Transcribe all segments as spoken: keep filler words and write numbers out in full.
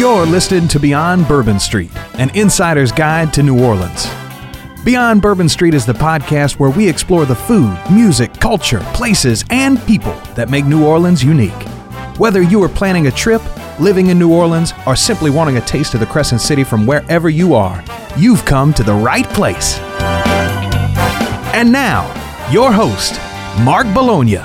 You're listening to Beyond Bourbon Street, an insider's guide to New Orleans. Beyond Bourbon Street is the podcast where we explore the food, music, culture, places, and people that make New Orleans unique. Whether you are planning a trip, living in New Orleans, or simply wanting a taste of the Crescent City from wherever you are, you've come to the right place. And now, your host, Mark Bologna.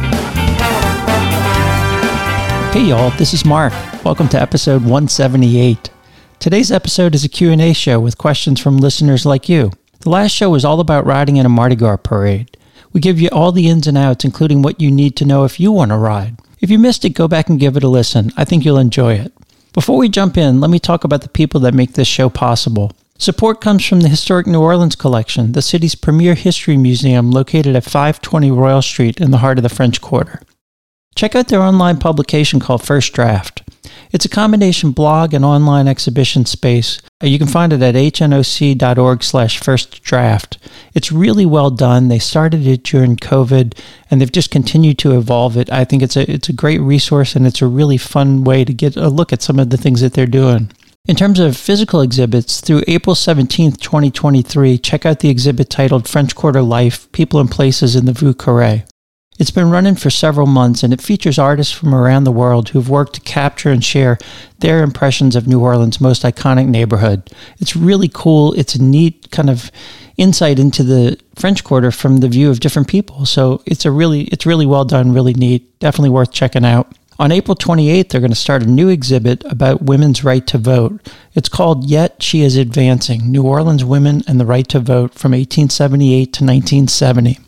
Hey y'all, this is Mark. Welcome to episode one seventy-eight. Today's episode is a Q and A show with questions from listeners like you. The last show was all about riding in a Mardi Gras parade. We give you all the ins and outs, including what you need to know if you want to ride. If you missed it, go back and give it a listen. I think you'll enjoy it. Before we jump in, let me talk about the people that make this show possible. Support comes from the Historic New Orleans Collection, the city's premier history museum located at five twenty Royal Street in the heart of the French Quarter. Check out their online publication called First Draft. It's a combination blog and online exhibition space. You can find it at h n o c dot org slash first draft. It's really well done. They started it during COVID, and they've just continued to evolve it. I think it's a it's a great resource, and it's a really fun way to get a look at some of the things that they're doing. In terms of physical exhibits, through April seventeenth, twenty twenty-three, check out the exhibit titled French Quarter Life, People and Places in the Vieux Carré. It's been running for several months, and it features artists from around the world who've worked to capture and share their impressions of New Orleans' most iconic neighborhood. It's really cool. It's a neat kind of insight into the French Quarter from the view of different people. So it's a really, it's really well done, really neat. Definitely worth checking out. On April twenty-eighth, they're going to start a new exhibit about women's right to vote. It's called Yet She Is Advancing, New Orleans Women and the Right to Vote from eighteen seventy-eight to nineteen seventy.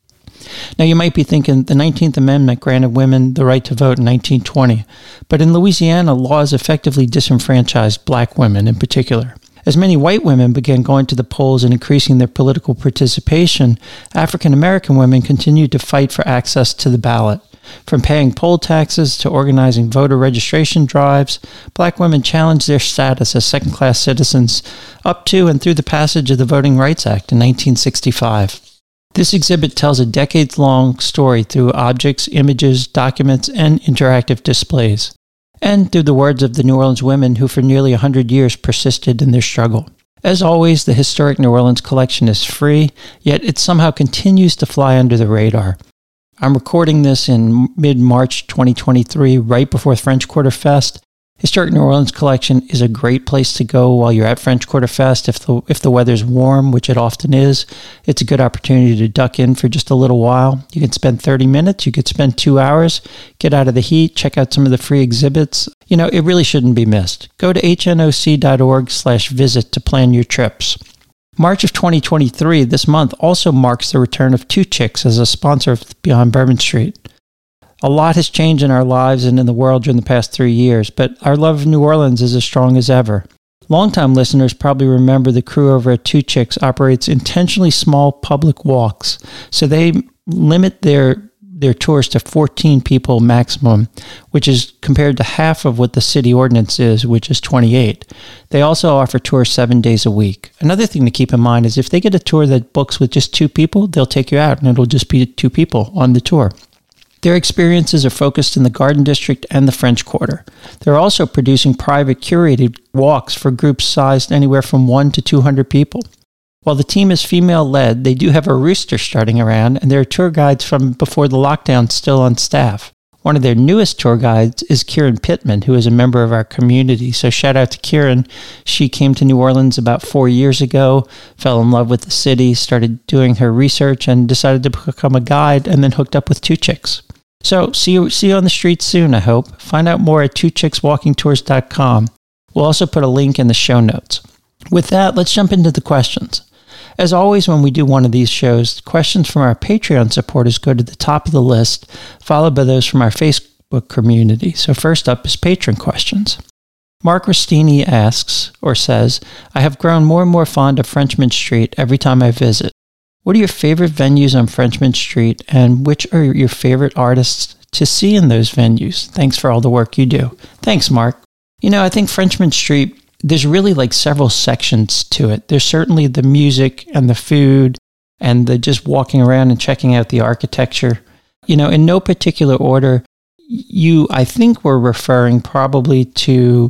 Now, you might be thinking the nineteenth Amendment granted women the right to vote in nineteen twenty, but in Louisiana, laws effectively disenfranchised black women in particular. As many white women began going to the polls and increasing their political participation, African American women continued to fight for access to the ballot. From paying poll taxes to organizing voter registration drives, black women challenged their status as second-class citizens up to and through the passage of the Voting Rights Act in nineteen sixty-five. This exhibit tells a decades-long story through objects, images, documents, and interactive displays, and through the words of the New Orleans women who for nearly one hundred years persisted in their struggle. As always, the Historic New Orleans Collection is free, yet it somehow continues to fly under the radar. I'm recording this in mid-March twenty twenty-three, right before French Quarter Fest. Historic New Orleans Collection is a great place to go while you're at French Quarter Fest. If the if the weather's warm, which it often is, it's a good opportunity to duck in for just a little while. You can spend thirty minutes, you could spend two hours, get out of the heat, check out some of the free exhibits. You know, it really shouldn't be missed. Go to h n o c dot org slash visit to plan your trips. March of twenty twenty-three, this month, also marks the return of Two Chicks as a sponsor of Beyond Bourbon Street. A lot has changed in our lives and in the world during the past three years, but our love of New Orleans is as strong as ever. Longtime listeners probably remember the crew over at Two Chicks operates intentionally small public walks, so they limit their their tours to fourteen people maximum, which is compared to half of what the city ordinance is, which is twenty-eight. They also offer tours seven days a week. Another thing to keep in mind is if they get a tour that books with just two people, they'll take you out and it'll just be two people on the tour. Their experiences are focused in the Garden District and the French Quarter. They're also producing private curated walks for groups sized anywhere from one to two hundred people. While the team is female-led, they do have a rooster starting around, and there are tour guides from before the lockdown still on staff. One of their newest tour guides is Kieran Pittman, who is a member of our community. So shout out to Kieran. She came to New Orleans about four years ago, fell in love with the city, started doing her research, and decided to become a guide, and then hooked up with Two Chicks. So, see you, see you on the streets soon, I hope. Find out more at two chicks walking tours dot com. We'll also put a link in the show notes. With that, let's jump into the questions. As always, when we do one of these shows, questions from our Patreon supporters go to the top of the list, followed by those from our Facebook community. So first up is patron questions. Mark Rustini asks, or says, I have grown more and more fond of Frenchmen Street every time I visit. What are your favorite venues on Frenchmen Street, and which are your favorite artists to see in those venues? Thanks for all the work you do. Thanks, Mark. You know, I think Frenchmen Street, there's really like several sections to it. There's certainly the music and the food and the just walking around and checking out the architecture. You know, in no particular order, you, I think, were referring probably to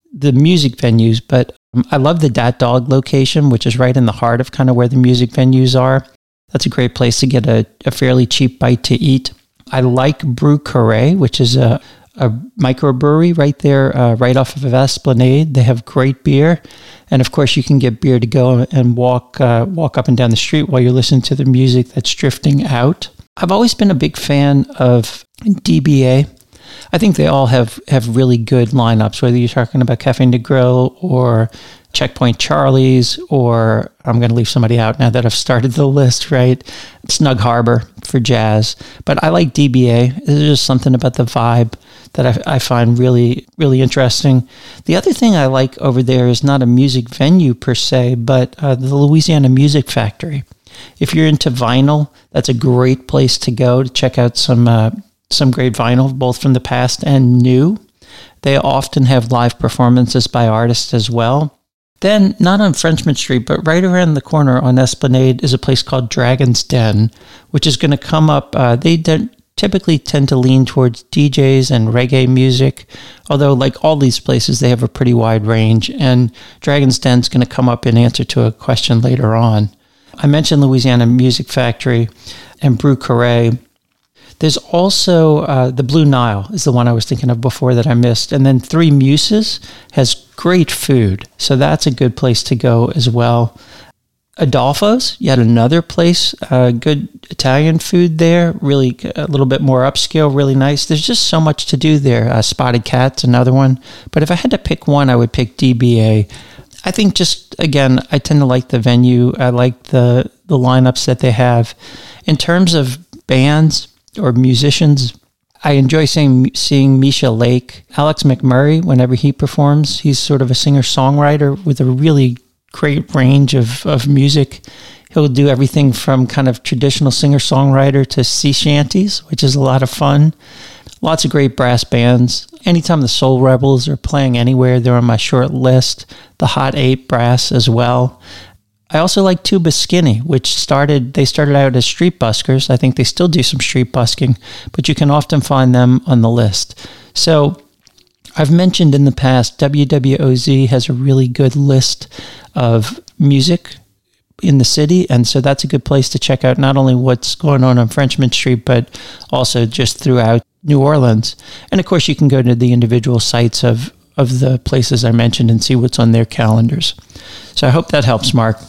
the music venues, but um, I love the Dat Dog location, which is right in the heart of kind of where the music venues are. That's a great place to get a, a fairly cheap bite to eat. I like Brew Carré, which is a, a microbrewery right there, uh, right off of Esplanade. They have great beer. And of course, you can get beer to go and walk uh, walk up and down the street while you're listening to the music that's drifting out. I've always been a big fan of D B A. I think they all have, have really good lineups, whether you're talking about Cafe Negril or Checkpoint Charlie's, or I'm going to leave somebody out now that I've started the list, right? Snug Harbor for jazz. But I like D B A. There's just something about the vibe that I, I find really, really interesting. The other thing I like over there is not a music venue per se, but uh, the Louisiana Music Factory. If you're into vinyl, that's a great place to go to check out some uh, some great vinyl, both from the past and new. They often have live performances by artists as well. Then, not on Frenchmen Street, but right around the corner on Esplanade is a place called Dragon's Den, which is going to come up. Uh, they de- typically tend to lean towards D Js and reggae music, although like all these places, they have a pretty wide range. And Dragon's Den is going to come up in answer to a question later on. I mentioned Louisiana Music Factory and Brew Carré. There's also uh, the Blue Nile is the one I was thinking of before that I missed. And then Three Muses has great food. So that's a good place to go as well. Adolfo's, yet another place, uh, good Italian food there, really a little bit more upscale, really nice. There's just so much to do there. Uh, Spotted Cat's another one. But if I had to pick one, I would pick D B A. I think just, again, I tend to like the venue. I like the, the lineups that they have. In terms of bands or musicians, I enjoy seeing, seeing Misha Lake. Alex McMurray, whenever he performs, he's sort of a singer-songwriter with a really great range of, of music. He'll do everything from kind of traditional singer-songwriter to sea shanties, which is a lot of fun. Lots of great brass bands. Anytime the Soul Rebels are playing anywhere, they're on my short list. The Hot Eight Brass as well. I also like Tuba Skinny, which started, they started out as street buskers. I think they still do some street busking, but you can often find them on the list. So I've mentioned in the past, W W O Z has a really good list of music in the city, and so that's a good place to check out not only what's going on on Frenchmen Street, but also just throughout New Orleans. And of course, you can go to the individual sites of, of the places I mentioned and see what's on their calendars. So I hope that helps, Mark.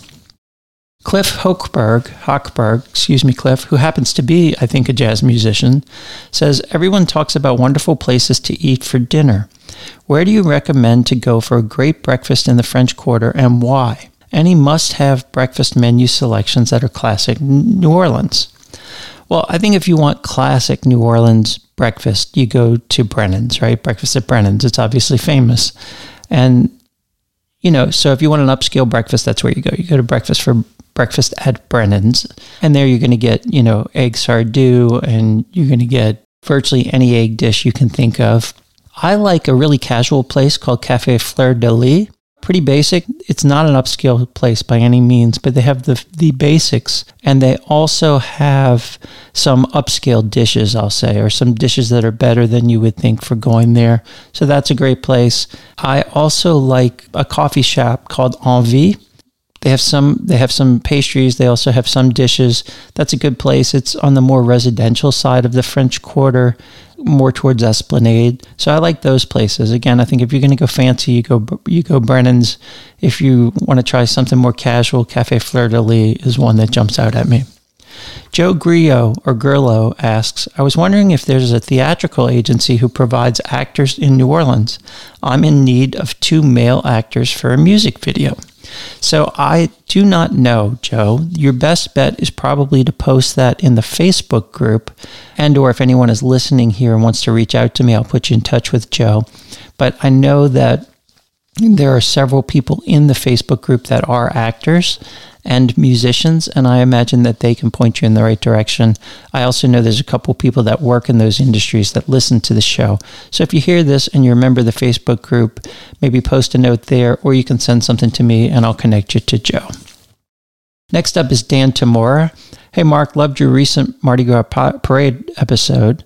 Cliff Hochberg, Hochberg, excuse me, Cliff, who happens to be, I think, a jazz musician, says, everyone talks about wonderful places to eat for dinner. Where do you recommend to go for a great breakfast in the French Quarter, and why? Any must-have breakfast menu selections that are classic New Orleans? Well, I think if you want classic New Orleans breakfast, you go to Brennan's, right? Breakfast at Brennan's. It's obviously famous. And, you know, so if you want an upscale breakfast, that's where you go. You go to breakfast for breakfast at Brennan's. And there you're going to get, you know, egg sardou, and you're going to get virtually any egg dish you can think of. I like a really casual place called Cafe Fleur de Lis. Pretty basic. It's not an upscale place by any means, but they have the the basics, and they also have some upscale dishes, I'll say, or some dishes that are better than you would think for going there. So that's a great place. I also like a coffee shop called Envie. They have some they have some pastries. They also have some dishes. That's a good place. It's on the more residential side of the French Quarter, more towards Esplanade. So I like those places. Again, I think if you're going to go fancy, you go you go Brennan's. If you want to try something more casual, Cafe Fleur de Lis is one that jumps out at me. Joe Grillo, or Grillo, asks, I was wondering if there's a theatrical agency who provides actors in New Orleans. I'm in need of two male actors for a music video. So I do not know, Joe. Your best bet is probably to post that in the Facebook group, and or if anyone is listening here and wants to reach out to me, I'll put you in touch with Joe. But I know that there are several people in the Facebook group that are actors and musicians, and I imagine that they can point you in the right direction. I also know there's a couple people that work in those industries that listen to the show. So if you hear this and you're a member of the Facebook group, maybe post a note there, or you can send something to me and I'll connect you to Joe. Next up is Dan Tamora. Hey, Mark, loved your recent Mardi Gras Parade episode.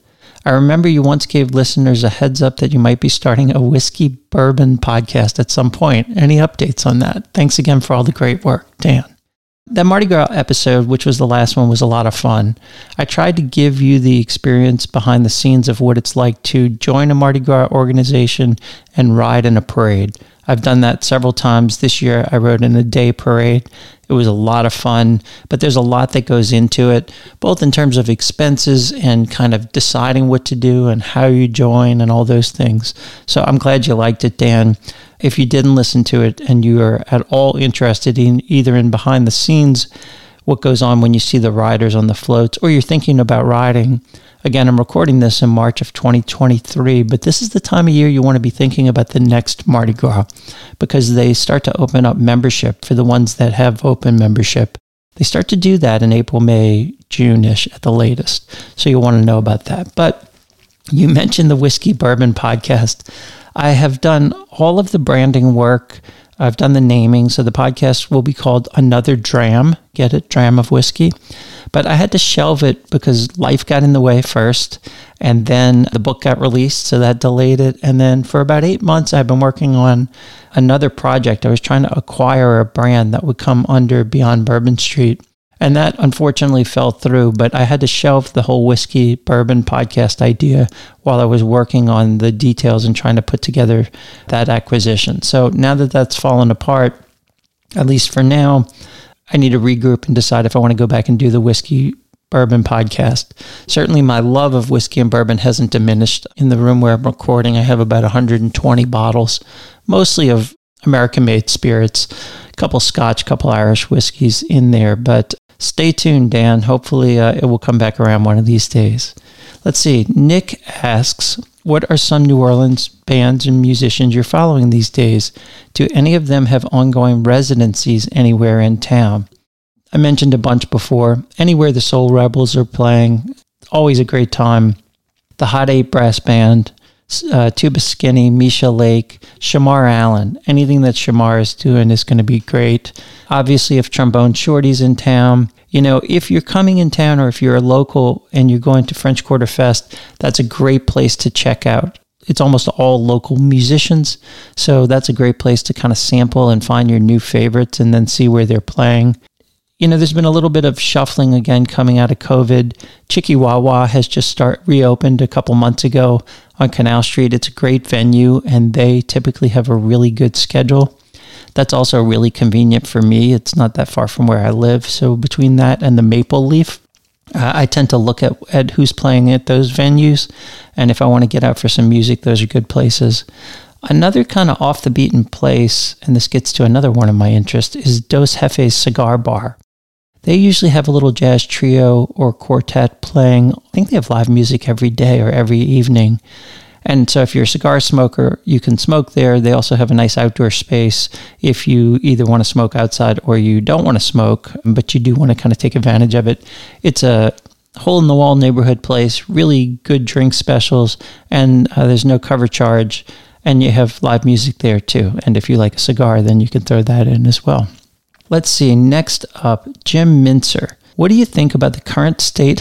I remember you once gave listeners a heads up that you might be starting a whiskey bourbon podcast at some point. Any updates on that? Thanks again for all the great work, Dan. That Mardi Gras episode, which was the last one, was a lot of fun. I tried to give you the experience behind the scenes of what it's like to join a Mardi Gras organization and ride in a parade. I've done that several times. This year I rode in a day parade. It was a lot of fun, but there's a lot that goes into it, both in terms of expenses and kind of deciding what to do and how you join and all those things. So I'm glad you liked it, Dan. If you didn't listen to it and you are at all interested in either in behind the scenes, what goes on when you see the riders on the floats, or you're thinking about riding, again, I'm recording this in March of twenty twenty-three, but this is the time of year you want to be thinking about the next Mardi Gras, because they start to open up membership for the ones that have open membership. They start to do that in April, May, June-ish at the latest. So you'll want to know about that. But you mentioned the Whiskey Bourbon podcast. I have done all of the branding work. I've done the naming, so the podcast will be called Another Dram. Get it? Dram of whiskey. But I had to shelve it because life got in the way first, and then the book got released, so that delayed it. And then for about eight months, I've been working on another project. I was trying to acquire a brand that would come under Beyond Bourbon Street. And that unfortunately fell through, but I had to shelve the whole Whiskey Bourbon podcast idea while I was working on the details and trying to put together that acquisition. So now that that's fallen apart, at least for now, I need to regroup and decide if I want to go back and do the Whiskey Bourbon podcast. Certainly my love of whiskey and bourbon hasn't diminished. In the room where I'm recording, I have about one hundred twenty bottles, mostly of American-made spirits, a couple Scotch, a couple Irish whiskeys in there, but stay tuned, Dan. Hopefully uh, it will come back around one of these days. Let's see. Nick asks, what are some New Orleans bands and musicians you're following these days? Do any of them have ongoing residencies anywhere in town? I mentioned a bunch before. Anywhere the Soul Rebels are playing, always a great time. The Hot Eight Brass Band, uh, Tuba Skinny, Misha Lake, Shamar Allen. Anything that Shamar is doing is going to be great. Obviously, if Trombone Shorty's in town, you know, if you're coming in town or if you're a local and you're going to French Quarter Fest, that's a great place to check out. It's almost all local musicians, so that's a great place to kind of sample and find your new favorites and then see where they're playing. You know, there's been a little bit of shuffling again coming out of COVID. Chikiwawa has just start reopened a couple months ago on Canal Street. It's a great venue, and they typically have a really good schedule. That's also really convenient for me. It's not that far from where I live. So between that and the Maple Leaf, uh, I tend to look at, at who's playing at those venues. And if I want to get out for some music, those are good places. Another kind of off the beaten place, and this gets to another one of my interests, is Dos Jefes Cigar Bar. They usually have a little jazz trio or quartet playing. I think they have live music every day or every evening. And so if you're a cigar smoker, you can smoke there. They also have a nice outdoor space if you either want to smoke outside or you don't want to smoke, but you do want to kind of take advantage of it. It's a hole-in-the-wall neighborhood place, really good drink specials, and uh, there's no cover charge, and you have live music there too. And if you like a cigar, then you can throw that in as well. Let's see, next up, Jim Mincer. What do you think about the current state...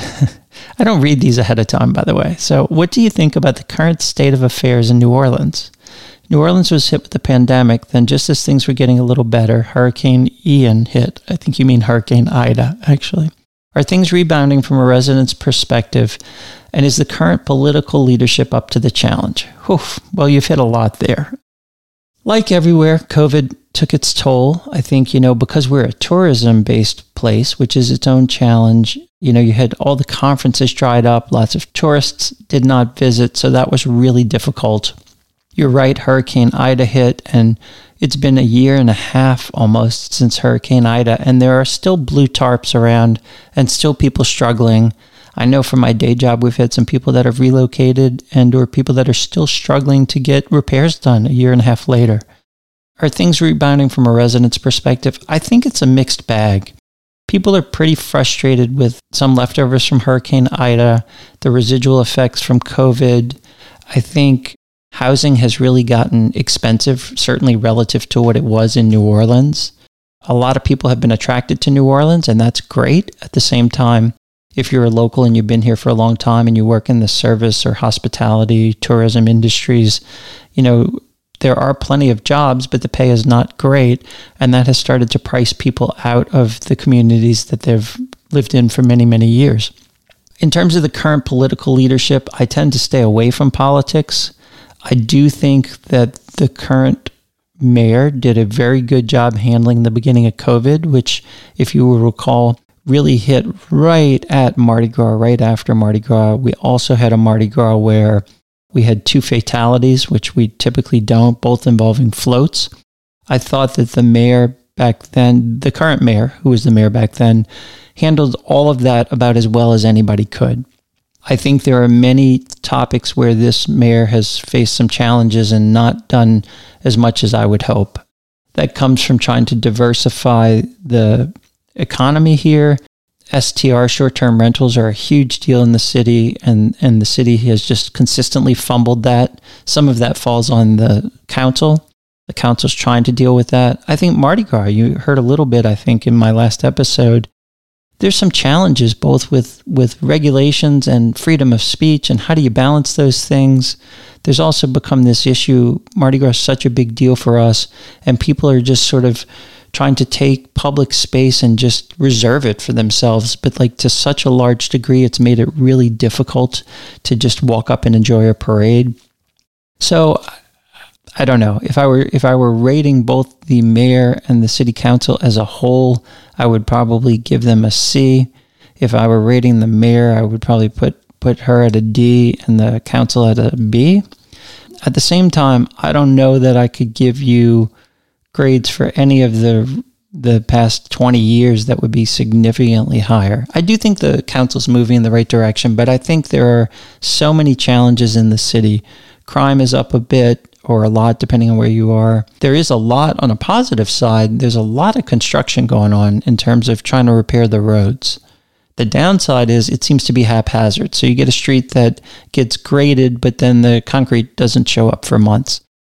I don't read these ahead of time, by the way. So what do you think about the current state of affairs in New Orleans? New Orleans was hit with the pandemic. Then just as things were getting a little better, Hurricane Ian hit. I think you mean Hurricane Ida, actually. Are things rebounding from a resident's perspective? And is the current political leadership up to the challenge? Whew, well, you've hit a lot there. Like everywhere, COVID took its toll. I think, you know, because we're a tourism-based place, which is its own challenge, you know, you had all the conferences dried up, lots of tourists did not visit, so that was really difficult. You're right, Hurricane Ida hit, and it's been a year and a half almost since Hurricane Ida, and there are still blue tarps around and still people struggling. I know from my day job, we've had some people that have relocated and or people that are still struggling to get repairs done a year and a half later. Are things rebounding from a resident's perspective? I think it's a mixed bag. People are pretty frustrated with some leftovers from Hurricane Ida, the residual effects from COVID. I think housing has really gotten expensive, certainly relative to what it was in New Orleans. A lot of people have been attracted to New Orleans, and that's great. At the same time, if you're a local and you've been here for a long time and you work in the service or hospitality, tourism industries, you know, there are plenty of jobs, but the pay is not great. And that has started to price people out of the communities that they've lived in for many, many years. In terms of the current political leadership, I tend to stay away from politics. I do think that the current mayor did a very good job handling the beginning of COVID, which, if you will recall, really hit right at Mardi Gras, right after Mardi Gras. We also had a Mardi Gras where we had two fatalities, which we typically don't, both involving floats. I thought that the mayor back then, the current mayor, who was the mayor back then, handled all of that about as well as anybody could. I think there are many topics where this mayor has faced some challenges and not done as much as I would hope. That comes from trying to diversify the economy here. S T R, short-term rentals, are a huge deal in the city, and, and the city has just consistently fumbled that. Some of that falls on the council. The council's trying to deal with that. I think Mardi Gras, you heard a little bit, I think, in my last episode. There's some challenges both with, with regulations and freedom of speech, and how do you balance those things? There's also become this issue, Mardi Gras is such a big deal for us, and people are just sort of trying to take public space and just reserve it for themselves. But like to such a large degree, it's made it really difficult to just walk up and enjoy a parade. So I don't know. If I were if I were rating both the mayor and the city council as a whole, I would probably give them a C. If I were rating the mayor, I would probably put, put her at a D and the council at a B. At the same time, I don't know that I could give you grades for any of the the past twenty years that would be significantly higher. I do think the council's moving in the right direction, but I think there are so many challenges in the city. Crime is up a bit or a lot, depending on where you are. There is a lot on a positive side. There's a lot of construction going on in terms of trying to repair the roads. The downside is it seems to be haphazard. So you get a street that gets graded, but then the concrete doesn't show up for months.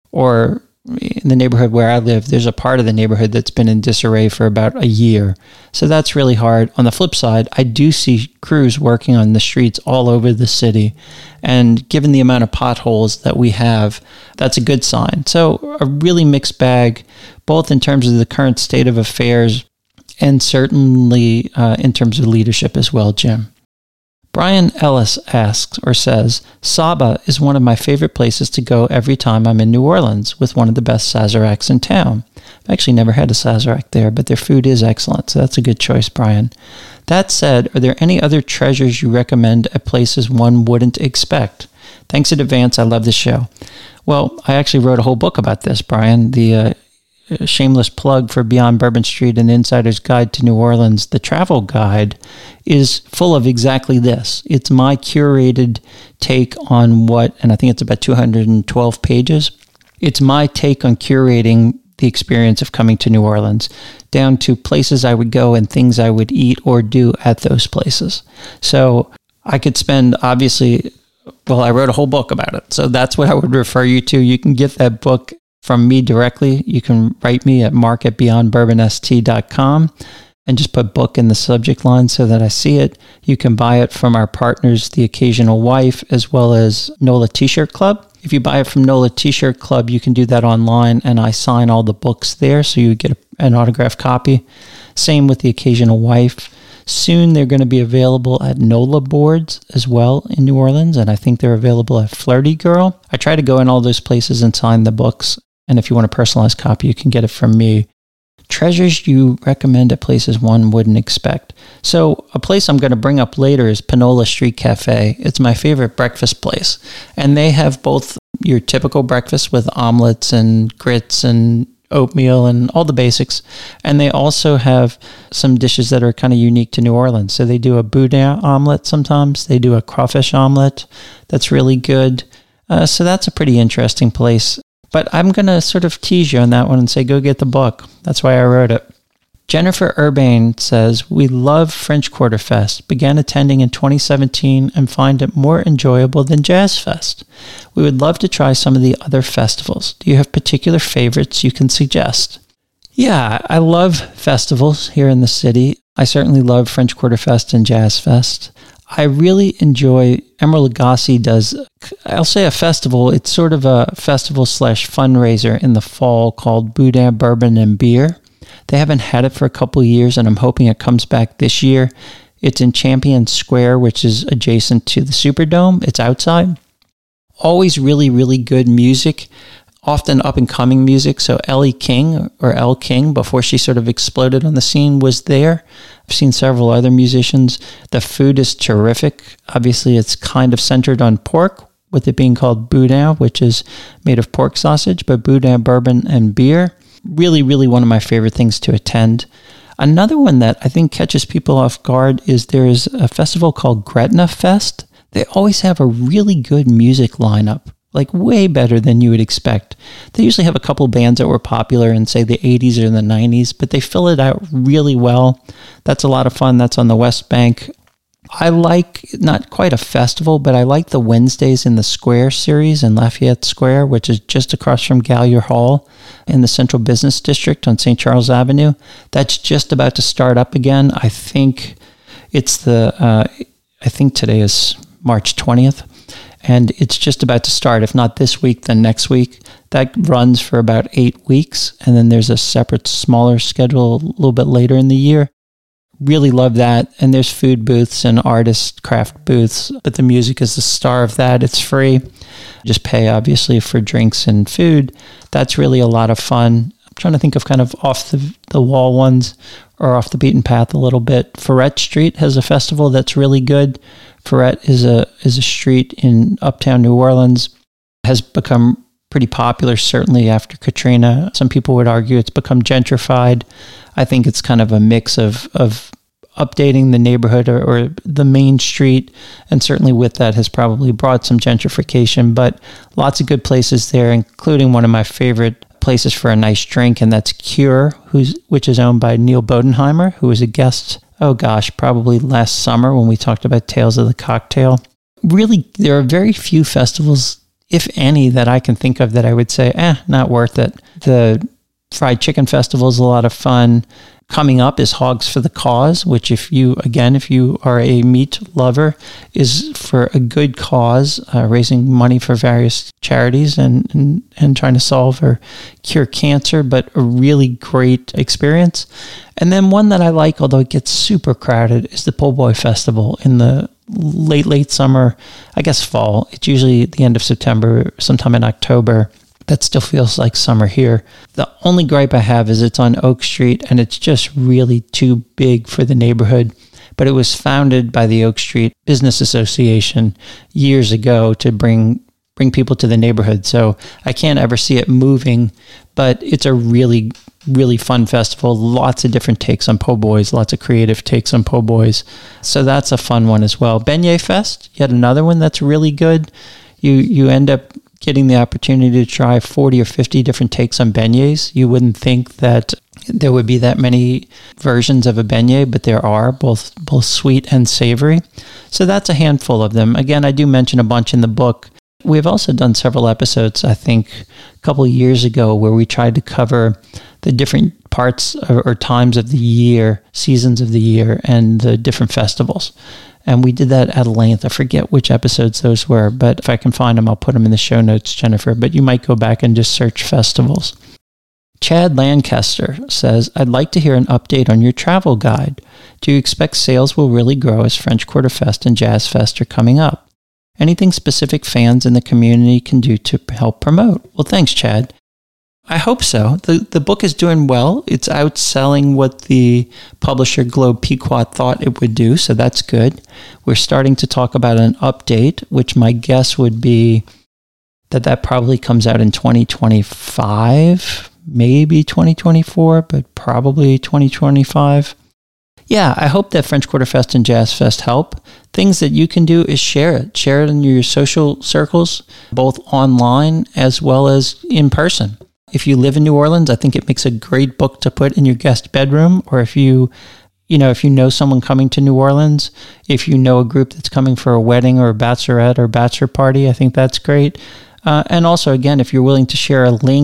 Or in the neighborhood where I live, there's a part of the neighborhood that's been in disarray for about a year. So that's really hard. On the flip side, I do see crews working on the streets all over the city. And given the amount of potholes that we have, that's a good sign. So a really mixed bag, both in terms of the current state of affairs and certainly uh, in terms of leadership as well, Jim. Brian Ellis asks or says, Saba is one of my favorite places to go every time I'm in New Orleans, with one of the best Sazeracs in town. I've actually never had a Sazerac there, but their food is excellent, so that's a good choice, Brian. That said, are there any other treasures you recommend at places one wouldn't expect? Thanks in advance, I love this show. Well, I actually wrote a whole book about this, Brian. The uh, shameless plug for Beyond Bourbon Street, An Insider's Guide to New Orleans, the travel guide, is full of exactly this. It's my curated take on what, and I think it's about two hundred twelve pages. It's my take on curating the experience of coming to New Orleans, down to places I would go and things I would eat or do at those places. So I could spend, obviously, well, I wrote a whole book about it. So that's what I would refer you to. You can get that book from me directly. You can write me at mark at beyond bourbon s t dot com and just put book in the subject line so that I see it. You can buy it from our partners, The Occasional Wife, as well as NOLA T-Shirt Club. If you buy it from NOLA T-Shirt Club, you can do that online, and I sign all the books there, so you get a, an autographed copy. Same with The Occasional Wife. Soon they're going to be available at NOLA boards as well in New Orleans, and I think they're available at Flirty Girl. I try to go in all those places and sign the books. And if you want a personalized copy, you can get it from me. Treasures you recommend at places one wouldn't expect. So a place I'm going to bring up later is Panola Street Cafe. It's my favorite breakfast place. And they have both your typical breakfast with omelets and grits and oatmeal and all the basics. And they also have some dishes that are kind of unique to New Orleans. So they do a boudin omelet sometimes. They do a crawfish omelet that's really good. Uh, so that's a pretty interesting place. But I'm going to sort of tease you on that one and say, go get the book. That's why I wrote it. Jennifer Urbane says, we love French Quarter Fest, began attending in twenty seventeen and find it more enjoyable than Jazz Fest. We would love to try some of the other festivals. Do you have particular favorites you can suggest? Yeah, I love festivals here in the city. I certainly love French Quarter Fest and Jazz Fest. I really enjoy, Emeril Lagasse does, I'll say a festival. It's sort of a festival slash fundraiser in the fall called Boudin Bourbon and Beer. They haven't had it for a couple of years, and I'm hoping it comes back this year. It's in Champion Square, which is adjacent to the Superdome. It's outside. Always really, really good music, often up-and-coming music. So Ellie King, or Elle King, before she sort of exploded on the scene, was there. I've seen several other musicians. The food is terrific. Obviously, it's kind of centered on pork, with it being called Boudin, which is made of pork sausage, but Boudin Bourbon and Beer. Really, really one of my favorite things to attend. Another one that I think catches people off guard is there is a festival called Gretna Fest. They always have a really good music lineup, like way better than you would expect. They usually have a couple bands that were popular in, say, the eighties or the nineties, but they fill it out really well. That's a lot of fun. That's on the West Bank. I like, not quite a festival, but I like the Wednesdays in the Square series in Lafayette Square, which is just across from Gallier Hall in the Central Business District on Saint Charles Avenue. That's just about to start up again. I think it's the, uh, I think today is March twentieth, and it's just about to start. If not this week, then next week. That runs for about eight weeks, and then there's a separate, smaller schedule a little bit later in the year. Really love that. And there's food booths and artist craft booths, but the music is the star of that. It's free. Just pay, obviously, for drinks and food. That's really a lot of fun. I'm trying to think of kind of off the, the wall ones or off the beaten path a little bit. Ferret Street has a festival that's really good. Ferret is a is a street in uptown New Orleans. Has become pretty popular, certainly after Katrina. Some people would argue it's become gentrified. I think it's kind of a mix of, of updating the neighborhood or, or the main street, and certainly with that has probably brought some gentrification, but lots of good places there, including one of my favorite places for a nice drink, and that's Cure, who's which is owned by Neil Bodenheimer, who was a guest, oh gosh, probably last summer when we talked about Tales of the Cocktail. Really, there are very few festivals, if any, that I can think of that I would say, eh, not worth it. The Fried Chicken Festival is a lot of fun. Coming up is Hogs for the Cause, which if you, again, if you are a meat lover, is for a good cause, uh, raising money for various charities and, and, and trying to solve or cure cancer, but a really great experience. And then one that I like, although it gets super crowded, is the Po' Boy Festival in the late, late summer, I guess fall. It's usually the end of September, sometime in October. That still feels like summer here. The only gripe I have is it's on Oak Street, and it's just really too big for the neighborhood. But it was founded by the Oak Street Business Association years ago to bring bring people to the neighborhood. So I can't ever see it moving, but it's a really, really fun festival. Lots of different takes on po' boys, lots of creative takes on po' boys. So that's a fun one as well. Beignet Fest, yet another one that's really good. You you end up getting the opportunity to try forty or fifty different takes on beignets. You wouldn't think that there would be that many versions of a beignet, but there are, both both sweet and savory. So that's a handful of them. Again, I do mention a bunch in the book. We've also done several episodes, I think, a couple of years ago, where we tried to cover the different parts or, or times of the year, seasons of the year, and the different festivals. And we did that at length. I forget which episodes those were, but if I can find them, I'll put them in the show notes, Jennifer. But you might go back and just search festivals. Chad Lancaster says, I'd like to hear an update on your travel guide. Do you expect sales will really grow as French Quarter Fest and Jazz Fest are coming up? Anything specific fans in the community can do to help promote? Well, thanks, Chad. I hope so. The the book is doing well. It's outselling what the publisher Globe Pequot thought it would do, so that's good. We're starting to talk about an update, which my guess would be that that probably comes out in twenty twenty-five, maybe twenty twenty-four, but probably twenty twenty-five. Yeah, I hope that French Quarter Fest and Jazz Fest help. Things that you can do is share it. Share it in your social circles, both online as well as in person. If you live in New Orleans, I think it makes a great book to put in your guest bedroom. Or if you, you know, if you know someone coming to New Orleans, if you know a group that's coming for a wedding or a bachelorette or bachelor party, I think that's great. Uh, and also, again, if you're willing to share a link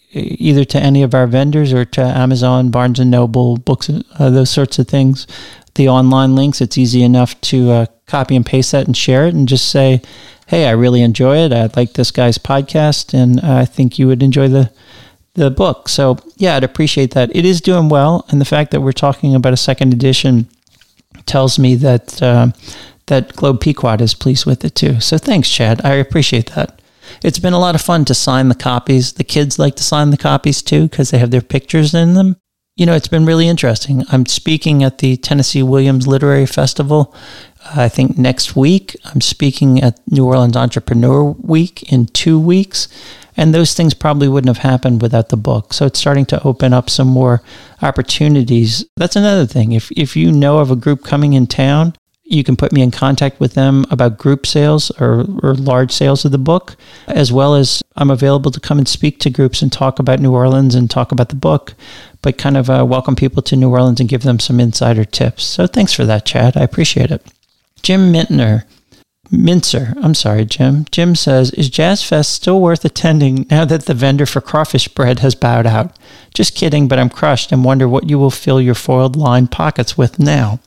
either to any of our vendors or to Amazon, Barnes and Noble, books, uh, those sorts of things. The online links, it's easy enough to uh, copy and paste that and share it and just say, hey, I really enjoy it. I like this guy's podcast, and I think you would enjoy the the book. So yeah, I'd appreciate that. It is doing well, and the fact that we're talking about a second edition tells me that uh, that Globe Pequot is pleased with it too. So thanks, Chad. I appreciate that. It's been a lot of fun to sign the copies. The kids like to sign the copies too because they have their pictures in them. You know, it's been really interesting. I'm speaking at the Tennessee Williams Literary Festival, uh, I think next week. I'm speaking at New Orleans Entrepreneur Week in two weeks. And those things probably wouldn't have happened without the book. So it's starting to open up some more opportunities. That's another thing. If if you know of a group coming in town, you can put me in contact with them about group sales or, or large sales of the book, as well as I'm available to come and speak to groups and talk about New Orleans and talk about the book, but kind of uh, welcome people to New Orleans and give them some insider tips. So thanks for that, Chad. I appreciate it. Jim Mintner, Mincer, I'm sorry, Jim. Jim says, is Jazz Fest still worth attending now that the vendor for crawfish bread has bowed out? Just kidding, but I'm crushed and wonder what you will fill your foiled lined pockets with now.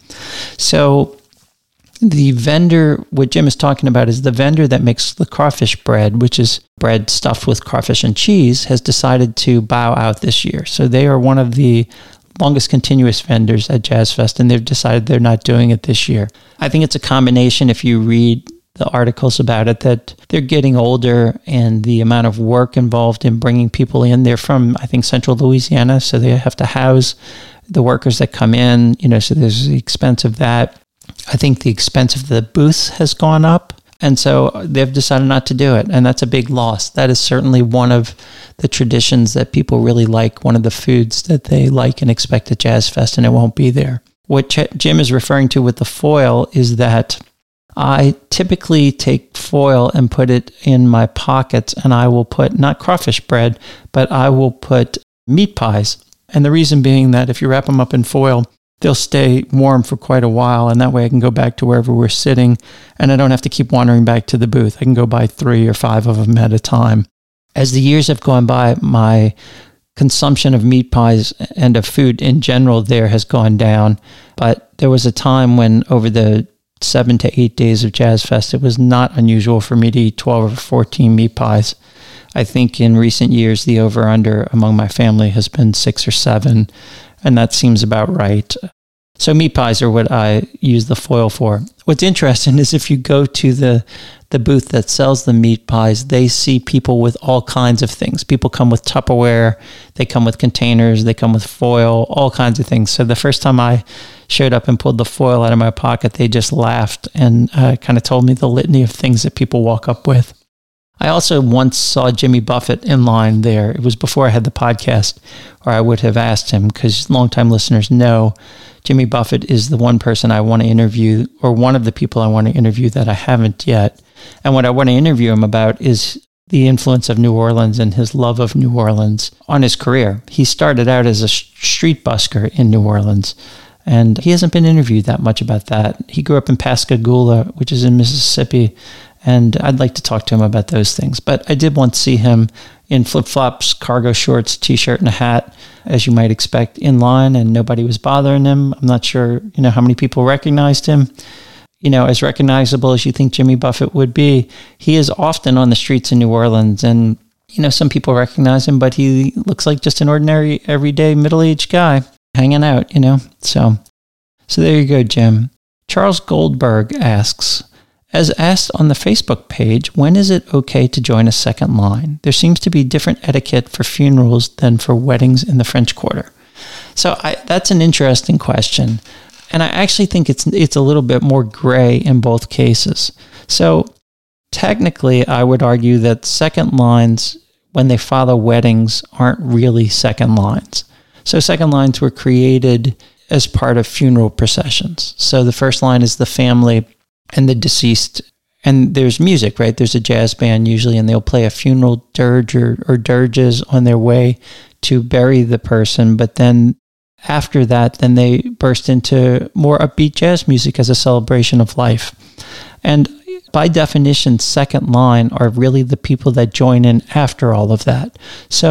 So the vendor, what Jim is talking about is the vendor that makes the crawfish bread, which is bread stuffed with crawfish and cheese, has decided to bow out this year. So they are one of the longest continuous vendors at Jazz Fest, and they've decided they're not doing it this year. I think it's a combination, if you read the articles about it, that they're getting older and the amount of work involved in bringing people in. They're from, I think, central Louisiana, so they have to house the workers that come in, you know, so there's the expense of that. I think the expense of the booths has gone up, and so they've decided not to do it, and that's a big loss. That is certainly one of the traditions that people really like, one of the foods that they like and expect at Jazz Fest, and it won't be there. What Ch- Jim is referring to with the foil is that I typically take foil and put it in my pockets, and I will put, not crawfish bread, but I will put meat pies. And the reason being that if you wrap them up in foil, they'll stay warm for quite a while, and that way I can go back to wherever we're sitting, and I don't have to keep wandering back to the booth. I can go buy three or five of them at a time. As the years have gone by, my consumption of meat pies and of food in general there has gone down, but there was a time when over the seven to eight days of Jazz Fest, it was not unusual for me to eat twelve or fourteen meat pies. I think in recent years, the over-under among my family has been six or seven, and that seems about right. So meat pies are what I use the foil for. What's interesting is if you go to the the booth that sells the meat pies, they see people with all kinds of things. People come with Tupperware, they come with containers, they come with foil, all kinds of things. So the first time I showed up and pulled the foil out of my pocket, they just laughed and uh, kind of told me the litany of things that people walk up with. I also once saw Jimmy Buffett in line there. It was before I had the podcast, or I would have asked him, because longtime listeners know Jimmy Buffett is the one person I want to interview, or one of the people I want to interview that I haven't yet. And what I want to interview him about is the influence of New Orleans and his love of New Orleans on his career. He started out as a street busker in New Orleans, and he hasn't been interviewed that much about that. He grew up in Pascagoula, which is in Mississippi, and I'd like to talk to him about those things. But I did once see him in flip-flops, cargo shorts, T-shirt, and a hat, as you might expect, in line, and nobody was bothering him. I'm not sure, you know, how many people recognized him. You know, as recognizable as you think Jimmy Buffett would be, he is often on the streets in New Orleans, and, you know, some people recognize him, but he looks like just an ordinary, everyday, middle-aged guy hanging out, you know. So, so there you go, Jim. Charles Goldberg asks, as asked on the Facebook page, when is it okay to join a second line? There seems to be different etiquette for funerals than for weddings in the French Quarter. So I, that's an interesting question. And I actually think it's it's a little bit more gray in both cases. So technically, I would argue that second lines, when they follow weddings, aren't really second lines. So second lines were created as part of funeral processions. So the first line is the family and the deceased, and there's music, right? There's a jazz band usually, and they'll play a funeral dirge or, or dirges on their way to bury the person, but then after that, then they burst into more upbeat jazz music as a celebration of life. And by definition, second line are really the people that join in after all of that. So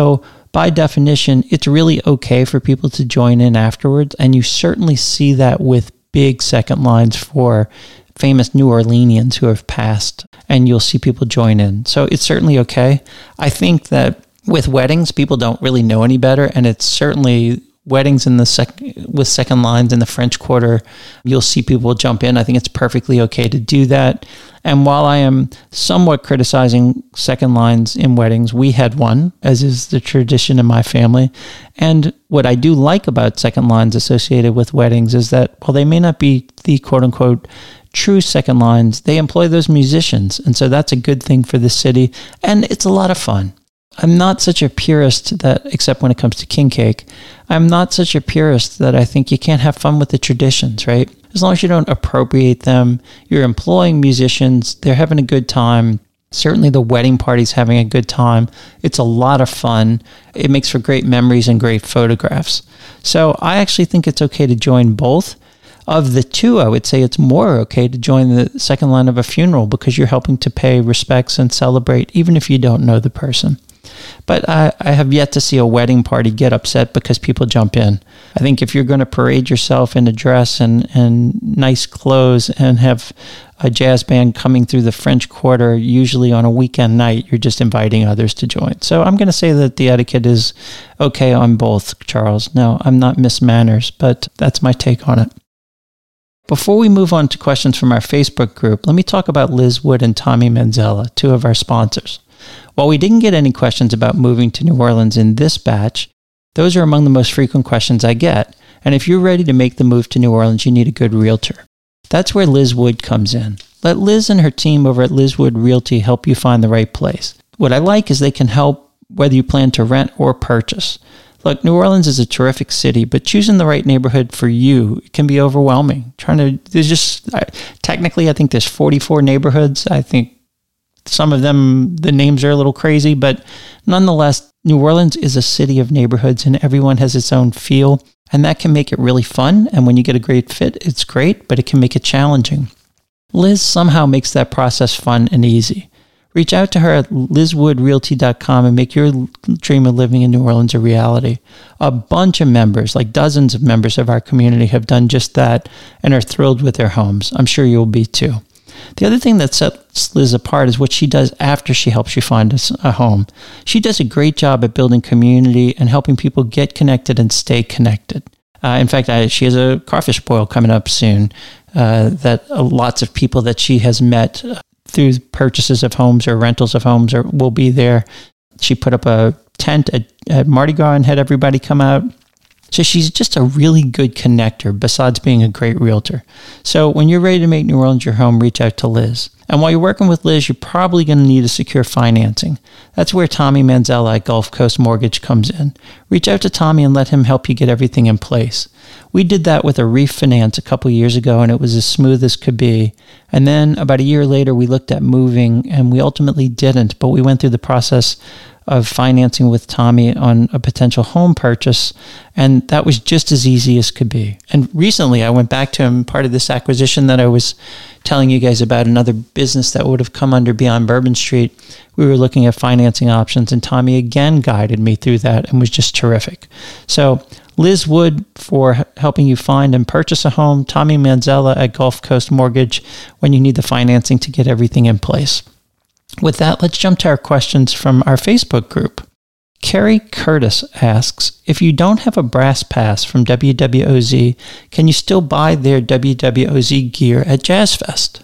by definition, it's really okay for people to join in afterwards. And you certainly see that with big second lines for famous New Orleanians who have passed, and you'll see people join in. So it's certainly okay. I think that with weddings, people don't really know any better, and it's certainly weddings in the sec- with second lines in the French Quarter, you'll see people jump in. I think it's perfectly okay to do that. And while I am somewhat criticizing second lines in weddings, we had one, as is the tradition in my family. And what I do like about second lines associated with weddings is that while they may not be the quote-unquote true second lines, they employ those musicians. And so that's a good thing for the city. And it's a lot of fun. I'm not such a purist that, except when it comes to king cake, I'm not such a purist that I think you can't have fun with the traditions, right? As long as you don't appropriate them, you're employing musicians, they're having a good time. Certainly the wedding party's having a good time. It's a lot of fun. It makes for great memories and great photographs. So I actually think it's okay to join both. Of the two, I would say it's more okay to join the second line of a funeral because you're helping to pay respects and celebrate, even if you don't know the person. But I, I have yet to see a wedding party get upset because people jump in. I think if you're going to parade yourself in a dress and, and nice clothes and have a jazz band coming through the French Quarter, usually on a weekend night, you're just inviting others to join. So I'm going to say that the etiquette is okay on both, Charles. No, I'm not Miss Manners, but that's my take on it. Before we move on to questions from our Facebook group, let me talk about Liz Wood and Tommy Manzella, two of our sponsors. While we didn't get any questions about moving to New Orleans in this batch, those are among the most frequent questions I get. And if you're ready to make the move to New Orleans, you need a good realtor. That's where Liz Wood comes in. Let Liz and her team over at Liz Wood Realty help you find the right place. What I like is they can help whether you plan to rent or purchase. Look, New Orleans is a terrific city, but choosing the right neighborhood for you can be overwhelming. Trying to, there's just, I, technically, I think there's forty-four neighborhoods. I think some of them, the names are a little crazy, but nonetheless, New Orleans is a city of neighborhoods and everyone has its own feel, and that can make it really fun. And when you get a great fit, it's great, but it can make it challenging. Liz somehow makes that process fun and easy. Reach out to her at liz wood realty dot com and make your dream of living in New Orleans a reality. A bunch of members, like dozens of members of our community, have done just that and are thrilled with their homes. I'm sure you'll be too. The other thing that sets Liz apart is what she does after she helps you find a home. She does a great job at building community and helping people get connected and stay connected. Uh, in fact, I, she has a crawfish boil coming up soon uh, that uh, lots of people that she has met uh, through purchases of homes or rentals of homes or will be there. She put up a tent at, at Mardi Gras and had everybody come out. So she's just a really good connector besides being a great realtor. So when you're ready to make New Orleans your home, reach out to Liz. And while you're working with Liz, you're probably going to need to secure financing. That's where Tommy Manzella at Gulf Coast Mortgage comes in. Reach out to Tommy and let him help you get everything in place. We did that with a refinance a couple years ago, and it was as smooth as could be. And then about a year later, we looked at moving, and we ultimately didn't, but we went through the process of financing with Tommy on a potential home purchase, and that was just as easy as could be. And recently, I went back to him, part of this acquisition that I was telling you guys about, another business that would have come under Beyond Bourbon Street. We were looking at financing options, and Tommy again guided me through that and was just terrific. So Liz Wood for helping you find and purchase a home, Tommy Manzella at Gulf Coast Mortgage when you need the financing to get everything in place. With that, let's jump to our questions from our Facebook group. Carrie Curtis asks, if you don't have a brass pass from W W O Z, can you still buy their W W O Z gear at Jazz Fest?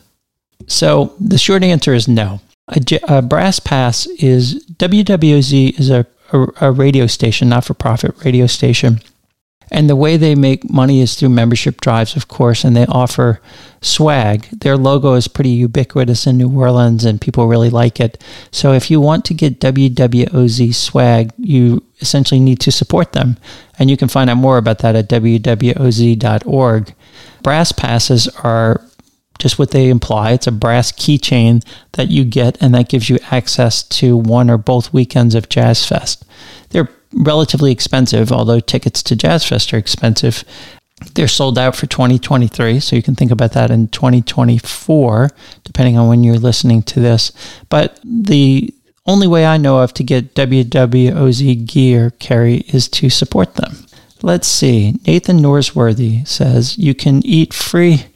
So the short answer is no. A, a brass pass is, W W O Z is a, a, a radio station, not-for-profit radio station. And the way they make money is through membership drives, of course, and they offer swag. Their logo is pretty ubiquitous in New Orleans, and people really like it. So if you want to get W W O Z swag, you essentially need to support them. And you can find out more about that at w w o z dot org. Brass passes are just what they imply. It's a brass keychain that you get, and that gives you access to one or both weekends of Jazz Fest. They're relatively expensive, although tickets to Jazz Fest are expensive. They're sold out for twenty twenty-three, so you can think about that in twenty twenty-four, depending on when you're listening to this. But the only way I know of to get W W O Z gear, Carrie, is to support them. Let's see. Nathan Norsworthy says, you can eat free.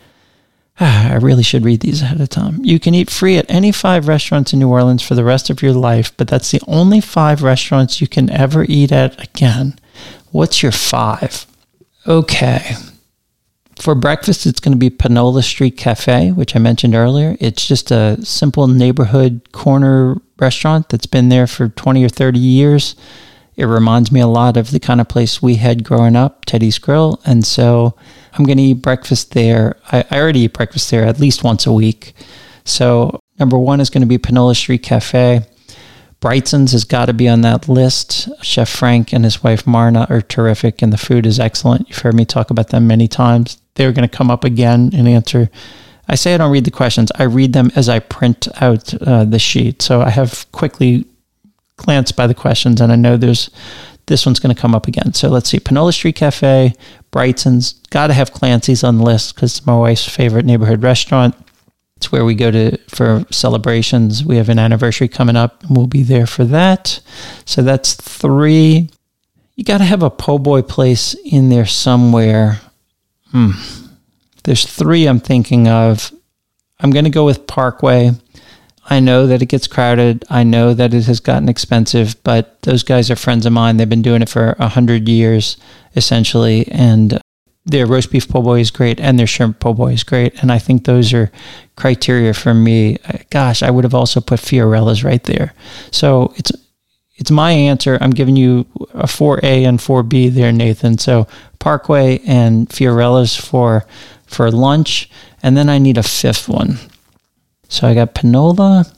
I really should read these ahead of time. You can eat free at any five restaurants in New Orleans for the rest of your life, but that's the only five restaurants you can ever eat at again. What's your five? Okay. For breakfast, it's going to be Panola Street Cafe, which I mentioned earlier. It's just a simple neighborhood corner restaurant that's been there for twenty or thirty years. It reminds me a lot of the kind of place we had growing up, Teddy's Grill. And so I'm going to eat breakfast there. I, I already eat breakfast there at least once a week. So number one is going to be Panola Street Cafe. Brightson's has got to be on that list. Chef Frank and his wife Marna are terrific, and the food is excellent. You've heard me talk about them many times. They're going to come up again and answer. I say I don't read the questions. I read them as I print out uh, the sheet. So I have quickly glanced by the questions, and I know there's this one's going to come up again. So let's see. Panola Street Cafe, Brightson's. Got to have Clancy's on the list because it's my wife's favorite neighborhood restaurant. It's where we go to for celebrations. We have an anniversary coming up, and we'll be there for that. So that's three. You got to have a po' boy place in there somewhere. Hmm. There's three I'm thinking of. I'm going to go with Parkway. I know that it gets crowded. I know that it has gotten expensive, but those guys are friends of mine. They've been doing it for a hundred years, essentially, and their roast beef po' boy is great, and their shrimp po' boy is great, and I think those are criteria for me. Gosh, I would have also put Fiorella's right there. So it's it's my answer. I'm giving you a four A and four B there, Nathan. So Parkway and Fiorella's for for lunch, and then I need a fifth one. So I got Panola,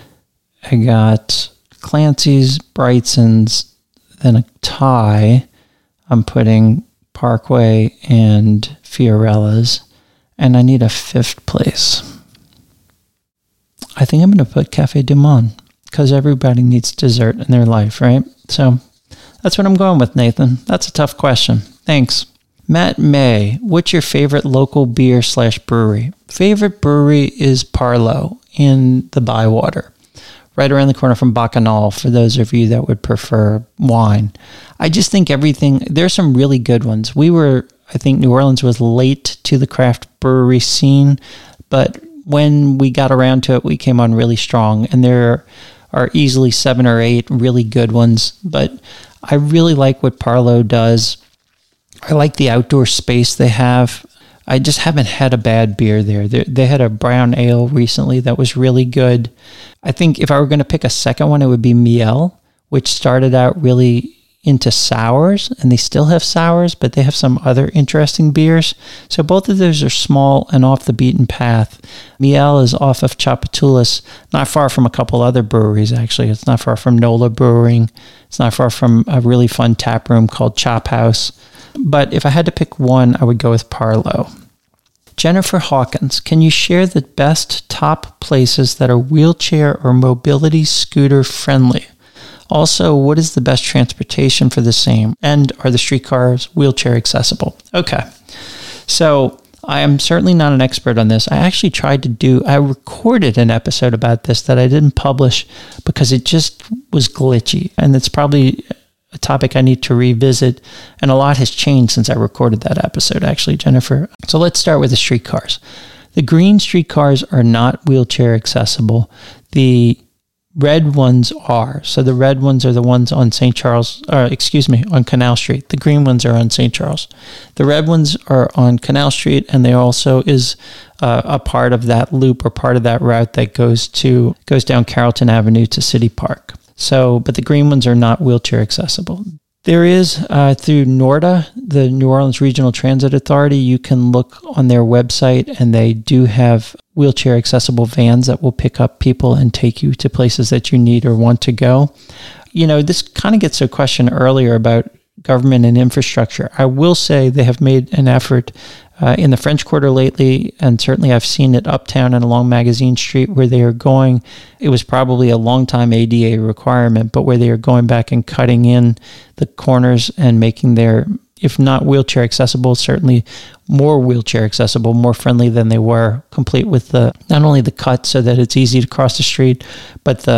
I got Clancy's, Brightson's, then a tie. I'm putting Parkway and Fiorella's, and I need a fifth place. I think I'm going to put Cafe Du Monde, because everybody needs dessert in their life, right? So that's what I'm going with, Nathan. That's a tough question. Thanks. Matt May, what's your favorite local beer slash brewery? Favorite brewery is Parlo in the Bywater, right around the corner from Bacchanal, for those of you that would prefer wine. I just think everything, there's some really good ones. We were, I think New Orleans was late to the craft brewery scene, but when we got around to it, we came on really strong, and there are easily seven or eight really good ones, but I really like what Parlo does. I like the outdoor space they have. I just haven't had a bad beer there. They, they had a brown ale recently that was really good. I think if I were going to pick a second one, it would be Miel, which started out really into sours, and they still have sours, but they have some other interesting beers. So both of those are small and off the beaten path. Miel is off of Tchoupitoulas, not far from a couple other breweries, actually. It's not far from Nola Brewing. It's not far from a really fun tap room called Chop House. But if I had to pick one, I would go with Parlo. Jennifer Hawkins, can you share the best top places that are wheelchair or mobility scooter friendly? Also, what is the best transportation for the same? And are the streetcars wheelchair accessible? Okay, so I am certainly not an expert on this. I actually tried to do, I recorded an episode about this that I didn't publish because it just was glitchy. And it's probably a topic I need to revisit, and a lot has changed since I recorded that episode, actually, Jennifer. So let's start with the streetcars. The green streetcars are not wheelchair accessible. The red ones are. So the red ones are the ones on Saint Charles, or excuse me, on Canal Street. The green ones are on Saint Charles. The red ones are on Canal Street, and there also is uh, a part of that loop or part of that route that goes to goes down Carrollton Avenue to City Park. So, but the green ones are not wheelchair accessible. There is, uh, through NORDA, the New Orleans Regional Transit Authority, you can look on their website, and they do have wheelchair accessible vans that will pick up people and take you to places that you need or want to go. You know, this kind of gets to a question earlier about government and infrastructure. I will say they have made an effort uh, in the French Quarter lately, and certainly I've seen it uptown and along Magazine Street, where they are going, it was probably a long time A D A requirement, but where they are going back and cutting in the corners and making their, if not wheelchair accessible, certainly more wheelchair accessible, more friendly than they were, complete with the not only the cut so that it's easy to cross the street, but the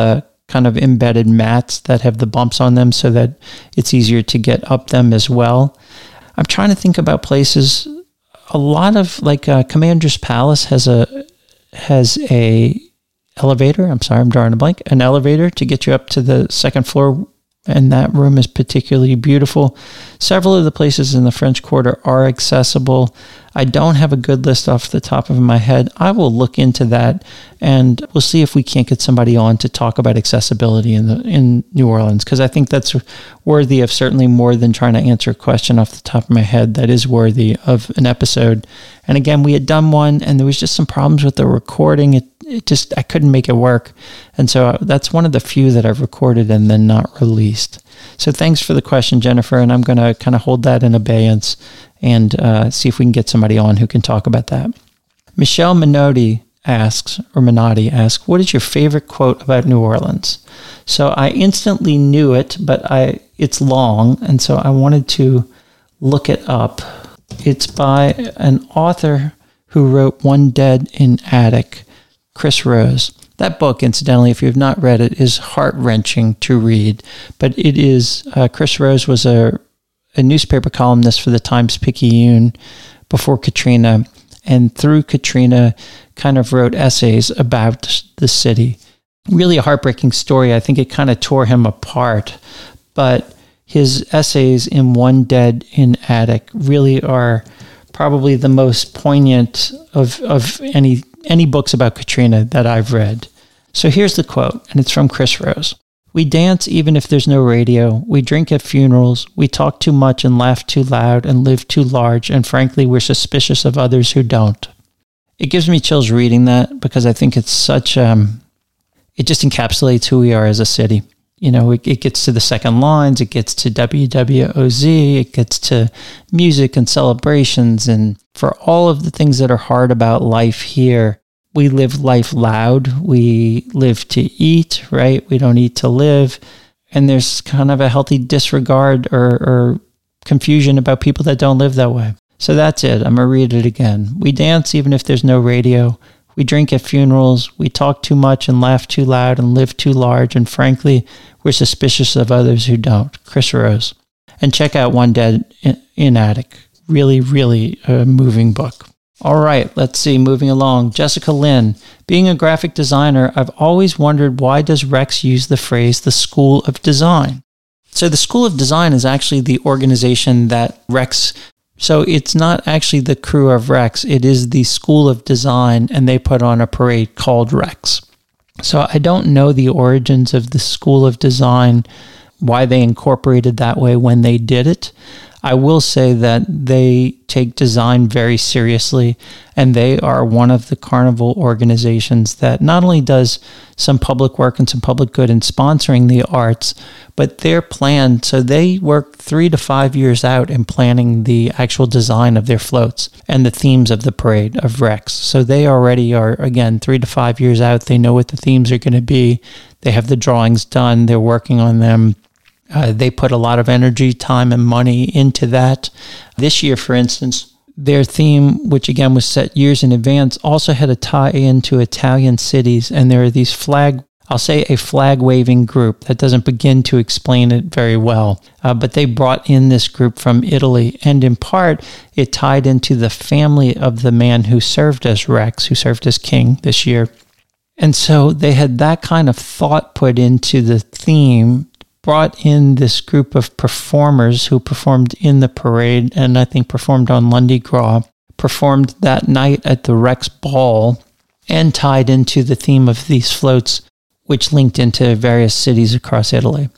kind of embedded mats that have the bumps on them so that it's easier to get up them as well. I'm trying to think about places. A lot of like uh, Commander's Palace has a has a elevator. I'm sorry, I'm drawing a blank. An elevator to get you up to the second floor, and that room is particularly beautiful. Several of the places in the French Quarter are accessible. I don't have a good list off the top of my head. I will look into that, and we'll see if we can't get somebody on to talk about accessibility in the in New Orleans, because I think that's worthy of certainly more than trying to answer a question off the top of my head. That is worthy of an episode. And again, we had done one, and there was just some problems with the recording. It, it just, I couldn't make it work. And so that's one of the few that I've recorded and then not released. So thanks for the question, Jennifer, and I'm going to kind of hold that in abeyance and uh, see if we can get somebody on who can talk about that. Michelle Minotti asks, or Minotti asks, what is your favorite quote about New Orleans? So I instantly knew it, but I it's long, and so I wanted to look it up. It's by an author who wrote One Dead in Attic, Chris Rose. That book, incidentally, if you have not read it, is heart-wrenching to read. But it is, uh, Chris Rose was a, a newspaper columnist for the Times-Picayune before Katrina, and through Katrina kind of wrote essays about the city. Really a heartbreaking story. I think it kind of tore him apart. But his essays in One Dead in Attic really are probably the most poignant of, of any any books about Katrina that I've read. So here's the quote, and it's from Chris Rose. We dance even if there's no radio. We drink at funerals. We talk too much and laugh too loud and live too large, and frankly, we're suspicious of others who don't. It gives me chills reading that because I think it's such, um, it just encapsulates who we are as a city. You know, it, it gets to the second lines, it gets to W W O Z, it gets to music and celebrations, and for all of the things that are hard about life here, we live life loud, we live to eat, right? We don't eat to live, and there's kind of a healthy disregard or, or confusion about people that don't live that way. So that's it, I'm going to read it again. We dance even if there's no radio. We drink at funerals, we talk too much and laugh too loud and live too large, and frankly, we're suspicious of others who don't. Chris Rose. And check out One Dead in Attic. Really, really a moving book. All right, let's see, moving along. Jessica Lynn. Being a graphic designer, I've always wondered, why does Rex use the phrase, the School of Design? So the School of Design is actually the organization that Rex... So it's not actually the crew of Rex, it is the School of Design, and they put on a parade called Rex. So I don't know the origins of the School of Design, why they incorporated that way when they did it. I will say that they take design very seriously, and they are one of the carnival organizations that not only does some public work and some public good in sponsoring the arts, but their plan, so they work three to five years out in planning the actual design of their floats and the themes of the parade of Rex. So they already are, again, three to five years out. They know what the themes are going to be. They have the drawings done. They're working on them. Uh, they put a lot of energy, time, and money into that. This year, for instance, their theme, which again was set years in advance, also had a tie-in to Italian cities, and there are these flag, I'll say a flag-waving group. That doesn't begin to explain it very well, uh, but they brought in this group from Italy, and in part, it tied into the family of the man who served as Rex, who served as king this year. And so they had that kind of thought put into the theme, brought in this group of performers who performed in the parade and I think performed on Lundi Gras, performed that night at the Rex Ball, and tied into the theme of these floats, which linked into various cities across Italy.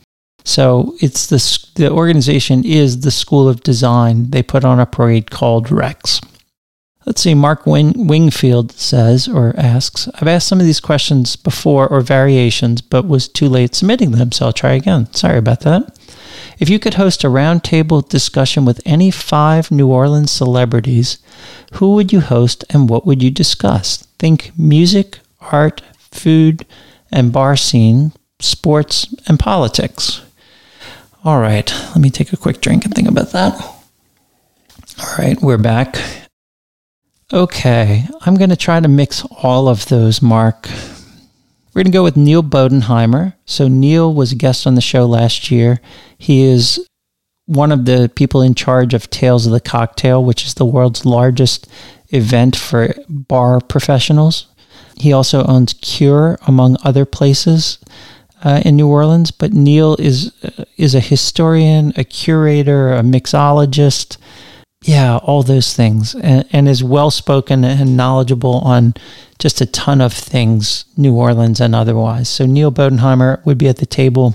So it's this, the organization is the School of Design. They put on a parade called Rex. Let's see, Mark Wing- Wingfield says or asks, I've asked some of these questions before or variations, but was too late submitting them, so I'll try again. Sorry about that. If you could host a roundtable discussion with any five New Orleans celebrities, who would you host and what would you discuss? Think music, art, food, and bar scene, sports, and politics. All right, let me take a quick drink and think about that. All right, we're back. Okay, I'm going to try to mix all of those, Mark. We're going to go with Neil Bodenheimer. So Neil was a guest on the show last year. He is one of the people in charge of Tales of the Cocktail, which is the world's largest event for bar professionals. He also owns Cure, among other places uh, in New Orleans. But Neil is uh, is a historian, a curator, a mixologist, yeah, all those things, and, and is well-spoken and knowledgeable on just a ton of things, New Orleans and otherwise. So Neil Bodenheimer would be at the table.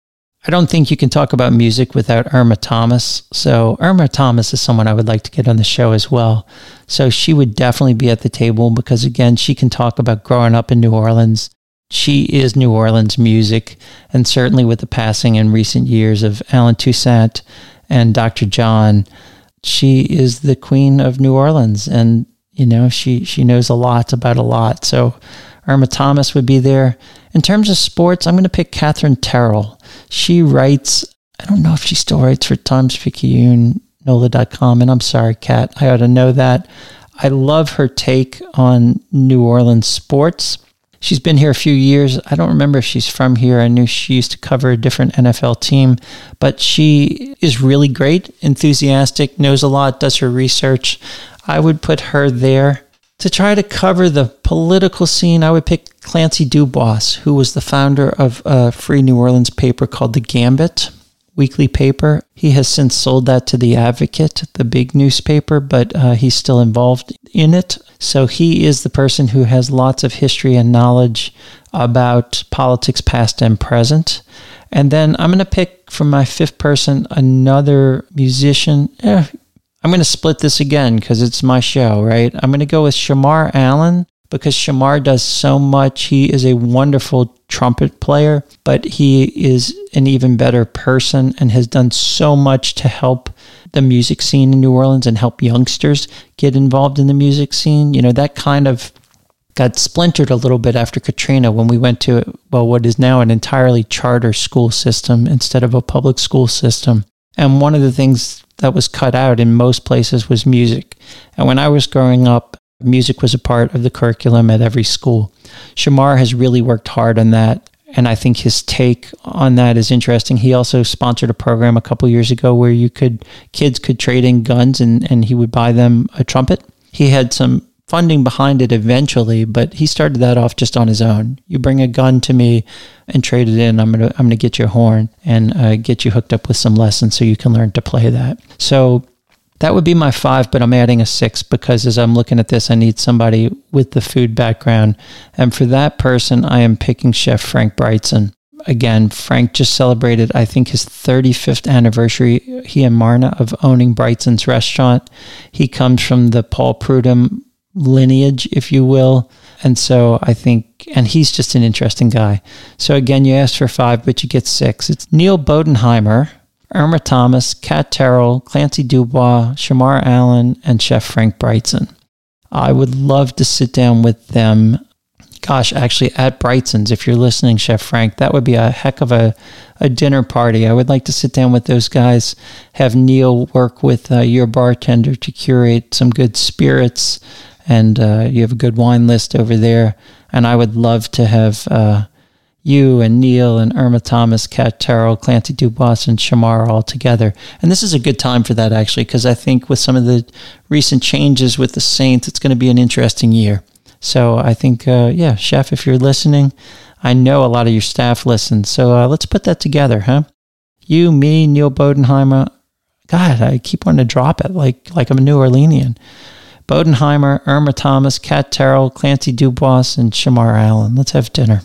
I don't think you can talk about music without Irma Thomas. So Irma Thomas is someone I would like to get on the show as well. So she would definitely be at the table because, again, she can talk about growing up in New Orleans. She is New Orleans music, and certainly with the passing in recent years of Alan Toussaint and Doctor John, she is the queen of New Orleans, and you know she she knows a lot about a lot. So Irma Thomas would be there. In terms of sports, I'm going to pick Catherine Terrell. She writes, I don't know if she still writes for Times-Picayune, N O L A dot com, and I'm sorry, Kat, I ought to know that. I love her take on New Orleans sports. She's been here a few years. I don't remember if she's from here. I knew she used to cover a different N F L team, but she is really great, enthusiastic, knows a lot, does her research. I would put her there. To try to cover the political scene, I would pick Clancy Dubois, who was the founder of a free New Orleans paper called The Gambit, weekly paper. He has since sold that to The Advocate, the big newspaper, but uh, he's still involved in it. So he is the person who has lots of history and knowledge about politics past and present. And then I'm going to pick from my fifth person another musician. Eh, I'm going to split this again because it's my show, right? I'm going to go with Shamar Allen because Shamar does so much. He is a wonderful trumpet player, but he is an even better person and has done so much to help the music scene in New Orleans and help youngsters get involved in the music scene. You know, that kind of got splintered a little bit after Katrina when we went to, well, what is now an entirely charter school system instead of a public school system. And one of the things that was cut out in most places was music. And when I was growing up, music was a part of the curriculum at every school. Shamar has really worked hard on that, and I think his take on that is interesting. He also sponsored a program a couple years ago where you could kids could trade in guns, and, and he would buy them a trumpet. He had some funding behind it eventually, but he started that off just on his own. You bring a gun to me and trade it in, I'm gonna I'm gonna get you a horn and uh, get you hooked up with some lessons so you can learn to play that. So that would be my five, but I'm adding a six because as I'm looking at this, I need somebody with the food background. And for that person, I am picking Chef Frank Brigtsen. Again, Frank just celebrated, I think, his thirty-fifth anniversary, he and Marna, of owning Brigtsen's restaurant. He comes from the Paul Prudhomme lineage, if you will. And so I think, and he's just an interesting guy. So again, you asked for five, but you get six. It's Neil Bodenheimer, Irma Thomas, Kat Terrell, Clancy Dubois, Shamar Allen, and Chef Frank Brigtsen. I would love to sit down with them. Gosh, actually at Brigtsen's, if you're listening, Chef Frank, that would be a heck of a, a dinner party. I would like to sit down with those guys, have Neil work with uh, your bartender to curate some good spirits, and uh, you have a good wine list over there. And I would love to have uh, you and Neil and Irma Thomas, Kat Terrell, Clancy Dubois, and Shamar all together. And this is a good time for that, actually, because I think with some of the recent changes with the Saints, it's going to be an interesting year. So I think, uh, yeah, Chef, if you're listening, I know a lot of your staff listens. So uh, let's put that together, huh? You, me, Neil Bodenheimer. God, I keep wanting to drop it like, like I'm a New Orleanian. Bodenheimer, Irma Thomas, Kat Terrell, Clancy Dubois, and Shamar Allen. Let's have dinner.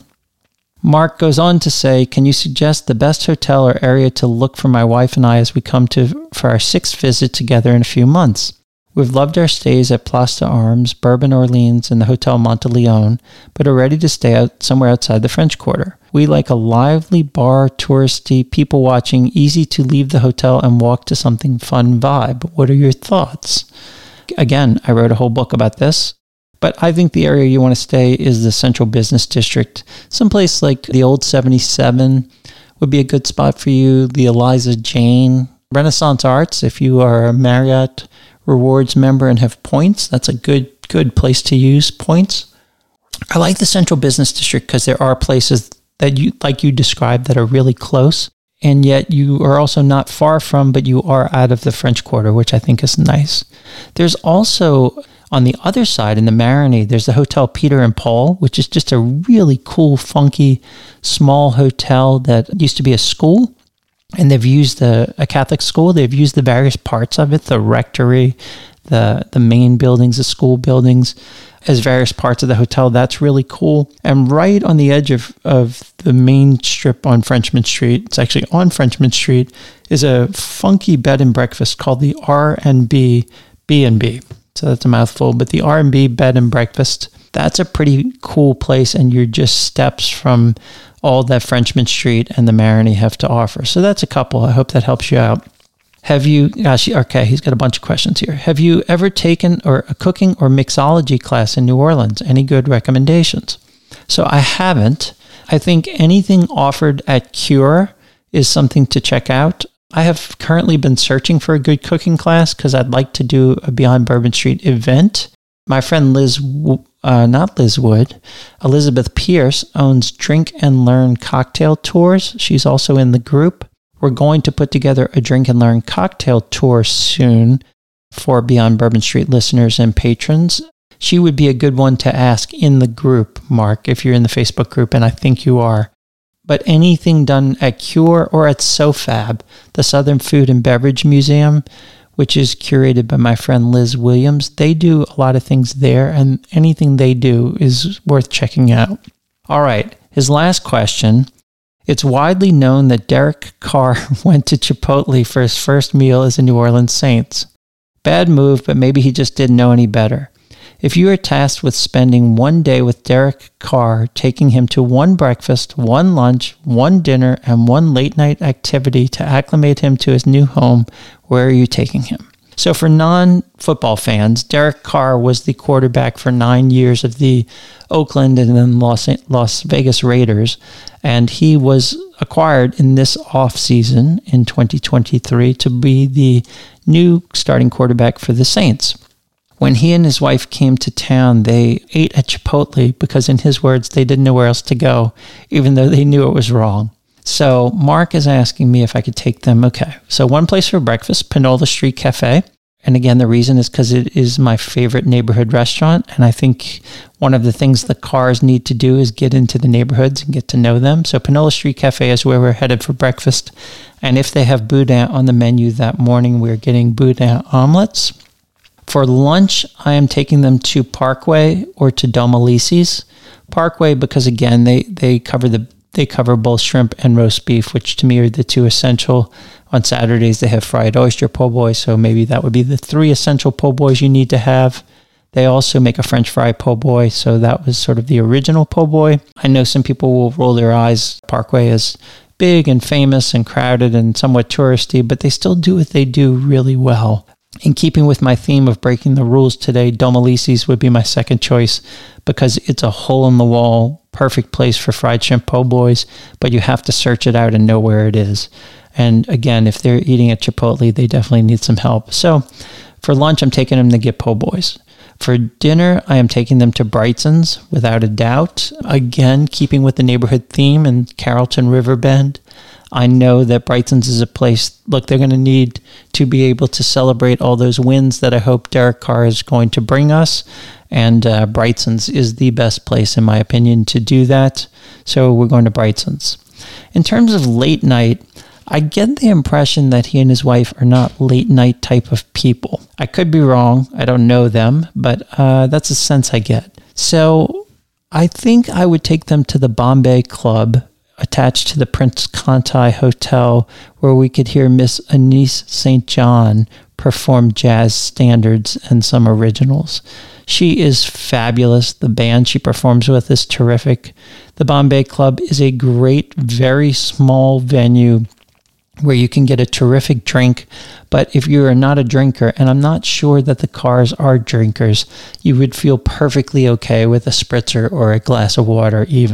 Mark goes on to say, can you suggest the best hotel or area to look for my wife and I as we come to for our sixth visit together in a few months? We've loved our stays at Place d'Armes, Bourbon Orleans, and the Hotel Monteleone, but are ready to stay out somewhere outside the French Quarter. We like a lively bar, touristy, people-watching, easy to leave the hotel and walk to something fun vibe. What are your thoughts? Again, I wrote a whole book about this, but I think the area you want to stay is the Central Business District. Someplace like the Old seventy-seven would be a good spot for you, the Eliza Jane, Renaissance Arts, if you are a Marriott Rewards member and have points, that's a good good place to use points. I like the Central Business District because there are places that you, like you described, that are really close, and yet you are also not far from, but you are out of the French Quarter, which I think is nice. There's also, on the other side, in the Marigny, there's the Hotel Peter and Paul, which is just a really cool, funky, small hotel that used to be a school. And they've used the, a Catholic school. They've used the various parts of it, the rectory, the the main buildings, the school buildings, as various parts of the hotel. That's really cool. And right on the edge of, of the main strip on Frenchman Street, it's actually on Frenchman Street, is a funky bed and breakfast called the R and B B and B. So that's a mouthful, but the R and B Bed and Breakfast, that's a pretty cool place, and you're just steps from all that Frenchman Street and the Marigny have to offer. So that's a couple. I hope that helps you out. Have you, gosh, okay, he's got a bunch of questions here. Have you ever taken or a cooking or mixology class in New Orleans? Any good recommendations? So I haven't. I think anything offered at Cure is something to check out. I have currently been searching for a good cooking class because I'd like to do a Beyond Bourbon Street event. My friend Liz, uh, not Liz Wood, Elizabeth Pierce owns Drink and Learn Cocktail Tours. She's also in the group. We're going to put together a Drink and Learn cocktail tour soon for Beyond Bourbon Street listeners and patrons. She would be a good one to ask in the group, Mark, if you're in the Facebook group, and I think you are. But anything done at Cure or at SoFab, the Southern Food and Beverage Museum, which is curated by my friend Liz Williams, they do a lot of things there, and anything they do is worth checking out. All right, his last question. It's widely known that Derek Carr went to Chipotle for his first meal as a New Orleans Saints. Bad move, but maybe he just didn't know any better. If you are tasked with spending one day with Derek Carr, taking him to one breakfast, one lunch, one dinner, and one late-night activity to acclimate him to his new home, where are you taking him? So for non-football fans, Derek Carr was the quarterback for nine years of the Oakland and then Las, Las Vegas Raiders, and he was acquired in this offseason in twenty twenty-three to be the new starting quarterback for the Saints. When he and his wife came to town, they ate at Chipotle because, in his words, they didn't know where else to go, even though they knew it was wrong. So Mark is asking me if I could take them. Okay, so one place for breakfast, Panola Street Cafe. And again, the reason is because it is my favorite neighborhood restaurant. And I think one of the things the Carrs need to do is get into the neighborhoods and get to know them. So Panola Street Cafe is where we're headed for breakfast. And if they have boudin on the menu that morning, we're getting boudin omelets. For lunch, I am taking them to Parkway or to Domalices. Parkway because, again, they, they cover the They cover both shrimp and roast beef, which to me are the two essential. On Saturdays, they have fried oyster po' boy, so maybe that would be the three essential po' boys you need to have. They also make a French fry po' boy, so that was sort of the original po' boy. I know some people will roll their eyes. Parkway is big and famous and crowded and somewhat touristy, but they still do what they do really well. In keeping with my theme of breaking the rules today, Domalices would be my second choice because it's a hole-in-the-wall, perfect place for fried shrimp po' boys, but you have to search it out and know where it is. And again, if they're eating at Chipotle, they definitely need some help. So for lunch, I'm taking them to get po' boys. For dinner, I am taking them to Brightson's, without a doubt. Again, keeping with the neighborhood theme in Carrollton Riverbend. I know that Brightson's is a place, look, they're going to need to be able to celebrate all those wins that I hope Derek Carr is going to bring us. And uh, Brightson's is the best place, in my opinion, to do that. So we're going to Brightson's. In terms of late night, I get the impression that he and his wife are not late night type of people. I could be wrong. I don't know them, but uh, that's a sense I get. So I think I would take them to the Bombay Club, attached to the Prince Conti Hotel, where we could hear Miss Anise Saint John perform jazz standards and some originals. She is fabulous. The band she performs with is terrific. The Bombay Club is a great, very small venue where you can get a terrific drink. But if you are not a drinker, and I'm not sure that the Carrs are drinkers, you would feel perfectly okay with a spritzer or a glass of water even.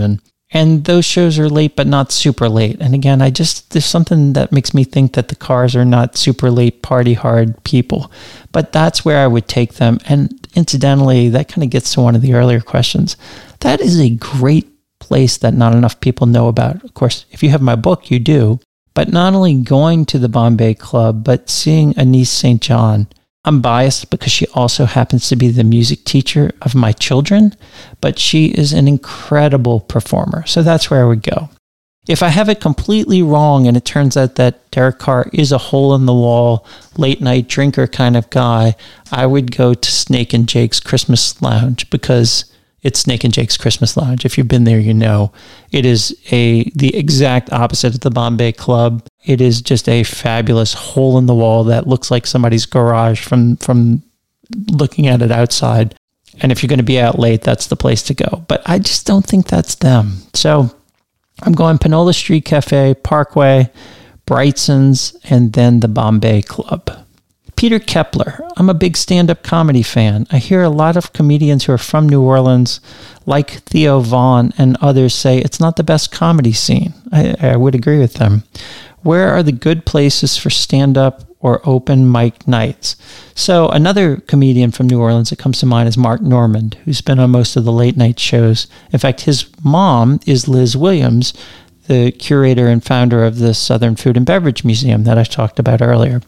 And those shows are late, but not super late. And again, I just, there's something that makes me think that the Cars are not super late party hard people. But that's where I would take them. And incidentally, that kind of gets to one of the earlier questions. That is a great place that not enough people know about. Of course, if you have my book, you do. But not only going to the Bombay Club, but seeing Anis Saint John. I'm biased because she also happens to be the music teacher of my children, but she is an incredible performer. So that's where I would go. If I have it completely wrong and it turns out that Derek Carr is a hole-in-the-wall, late-night drinker kind of guy, I would go to Snake and Jake's Christmas Lounge because it's Snake and Jake's Christmas Lounge. If you've been there, you know. It is a the exact opposite of the Bombay Club. It is just a fabulous hole in the wall that looks like somebody's garage from, from looking at it outside. And if you're going to be out late, that's the place to go. But I just don't think that's them. So I'm going Panola Street Cafe, Parkway, Brightson's, and then the Bombay Club. Peter Kepler. I'm a big stand-up comedy fan. I hear a lot of comedians who are from New Orleans, like Theo Vaughn and others, say it's not the best comedy scene. I, I would agree with them. Where are the good places for stand-up or open mic nights? So another comedian from New Orleans that comes to mind is Mark Normand, who's been on most of the late-night shows. In fact, his mom is Liz Williams, the curator and founder of the Southern Food and Beverage Museum that I talked about earlier.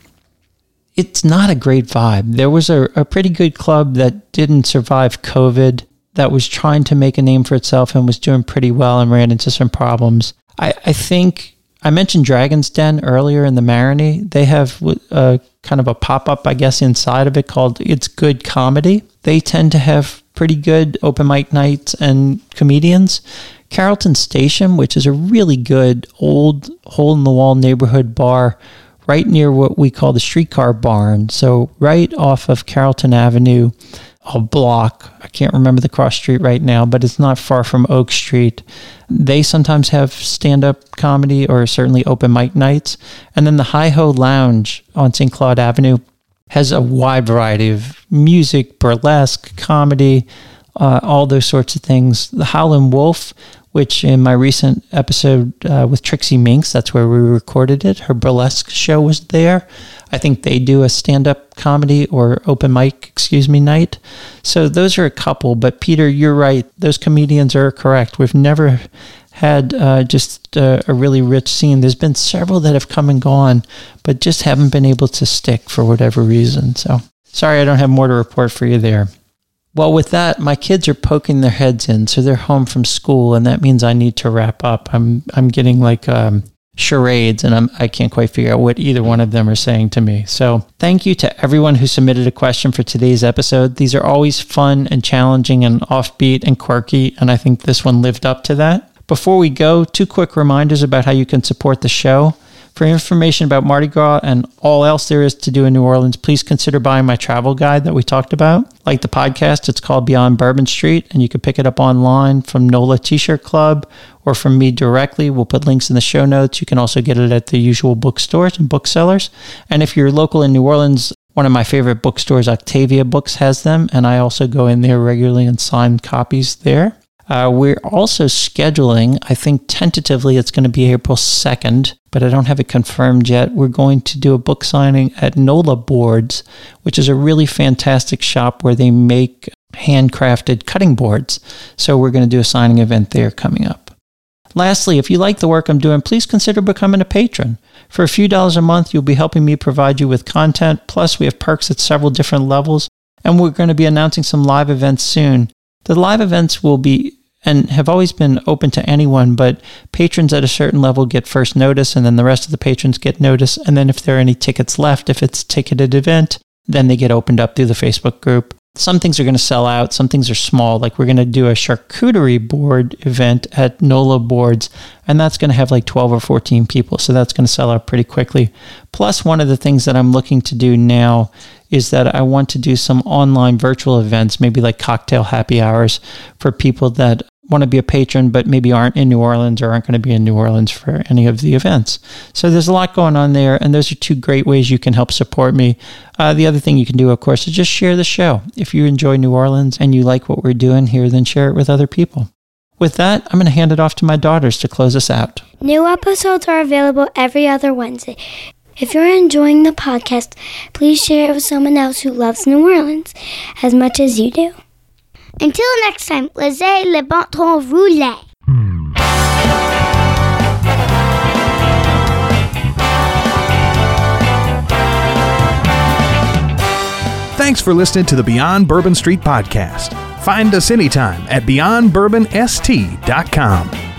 It's not a great vibe. There was a, a pretty good club that didn't survive COVID, that was trying to make a name for itself and was doing pretty well and ran into some problems. I, I think, I mentioned Dragon's Den earlier in the Marigny. They have a, kind of a pop-up, I guess, inside of it called It's Good Comedy. They tend to have pretty good open mic nights and comedians. Carrollton Station, which is a really good old hole-in-the-wall neighborhood bar right near what we call the Streetcar Barn. So right off of Carrollton Avenue, a block. I can't remember the cross street right now, but it's not far from Oak Street. They sometimes have stand-up comedy or certainly open mic nights. And then the Hi-Ho Lounge on Saint Claude Avenue has a wide variety of music, burlesque, comedy, uh, all those sorts of things. The Howlin' Wolf, which in my recent episode uh, with Trixie Minx, that's where we recorded it. Her burlesque show was there. I think they do a stand-up comedy or open mic, excuse me, night. So those are a couple. But Peter, you're right. Those comedians are correct. We've never had uh, just uh, a really rich scene. There's been several that have come and gone, but just haven't been able to stick for whatever reason. So sorry, I don't have more to report for you there. Well, with that, my kids are poking their heads in, so they're home from school, and that means I need to wrap up. I'm I'm getting like um, charades, and I'm, I can't quite figure out what either one of them are saying to me. So thank you to everyone who submitted a question for today's episode. These are always fun and challenging and offbeat and quirky, and I think this one lived up to that. Before we go, two quick reminders about how you can support the show. For information about Mardi Gras and all else there is to do in New Orleans, please consider buying my travel guide that we talked about. Like the podcast, it's called Beyond Bourbon Street, and you can pick it up online from NOLA T-Shirt Club or from me directly. We'll put links in the show notes. You can also get it at the usual bookstores and booksellers. And if you're local in New Orleans, one of my favorite bookstores, Octavia Books, has them, and I also go in there regularly and sign copies there. Uh, we're also scheduling, I think tentatively it's going to be April second, but I don't have it confirmed yet. We're going to do a book signing at NOLA Boards, which is a really fantastic shop where they make handcrafted cutting boards. So we're going to do a signing event there coming up. Lastly, if you like the work I'm doing, please consider becoming a patron. For a few dollars a month, you'll be helping me provide you with content. Plus, we have perks at several different levels, and we're going to be announcing some live events soon. The live events will be and have always been open to anyone, but patrons at a certain level get first notice, and then the rest of the patrons get notice. And then if there are any tickets left, if it's a ticketed event, then they get opened up through the Facebook group. Some things are going to sell out. Some things are small. Like we're going to do a charcuterie board event at NOLA Boards, and that's going to have like twelve or fourteen people. So that's going to sell out pretty quickly. Plus, one of the things that I'm looking to do now is that I want to do some online virtual events, maybe like cocktail happy hours for people that want to be a patron, but maybe aren't in New Orleans or aren't going to be in New Orleans for any of the events. So there's a lot going on there, and those are two great ways you can help support me. Uh, the other thing you can do, of course, is just share the show. If you enjoy New Orleans and you like what we're doing here, then share it with other people. With that, I'm going to hand it off to my daughters to close us out. New episodes are available every other Wednesday. If you're enjoying the podcast, please share it with someone else who loves New Orleans as much as you do. Until next time, laissez le bon temps rouler. Thanks for listening to the Beyond Bourbon Street podcast. Find us anytime at beyond bourbon s t dot com.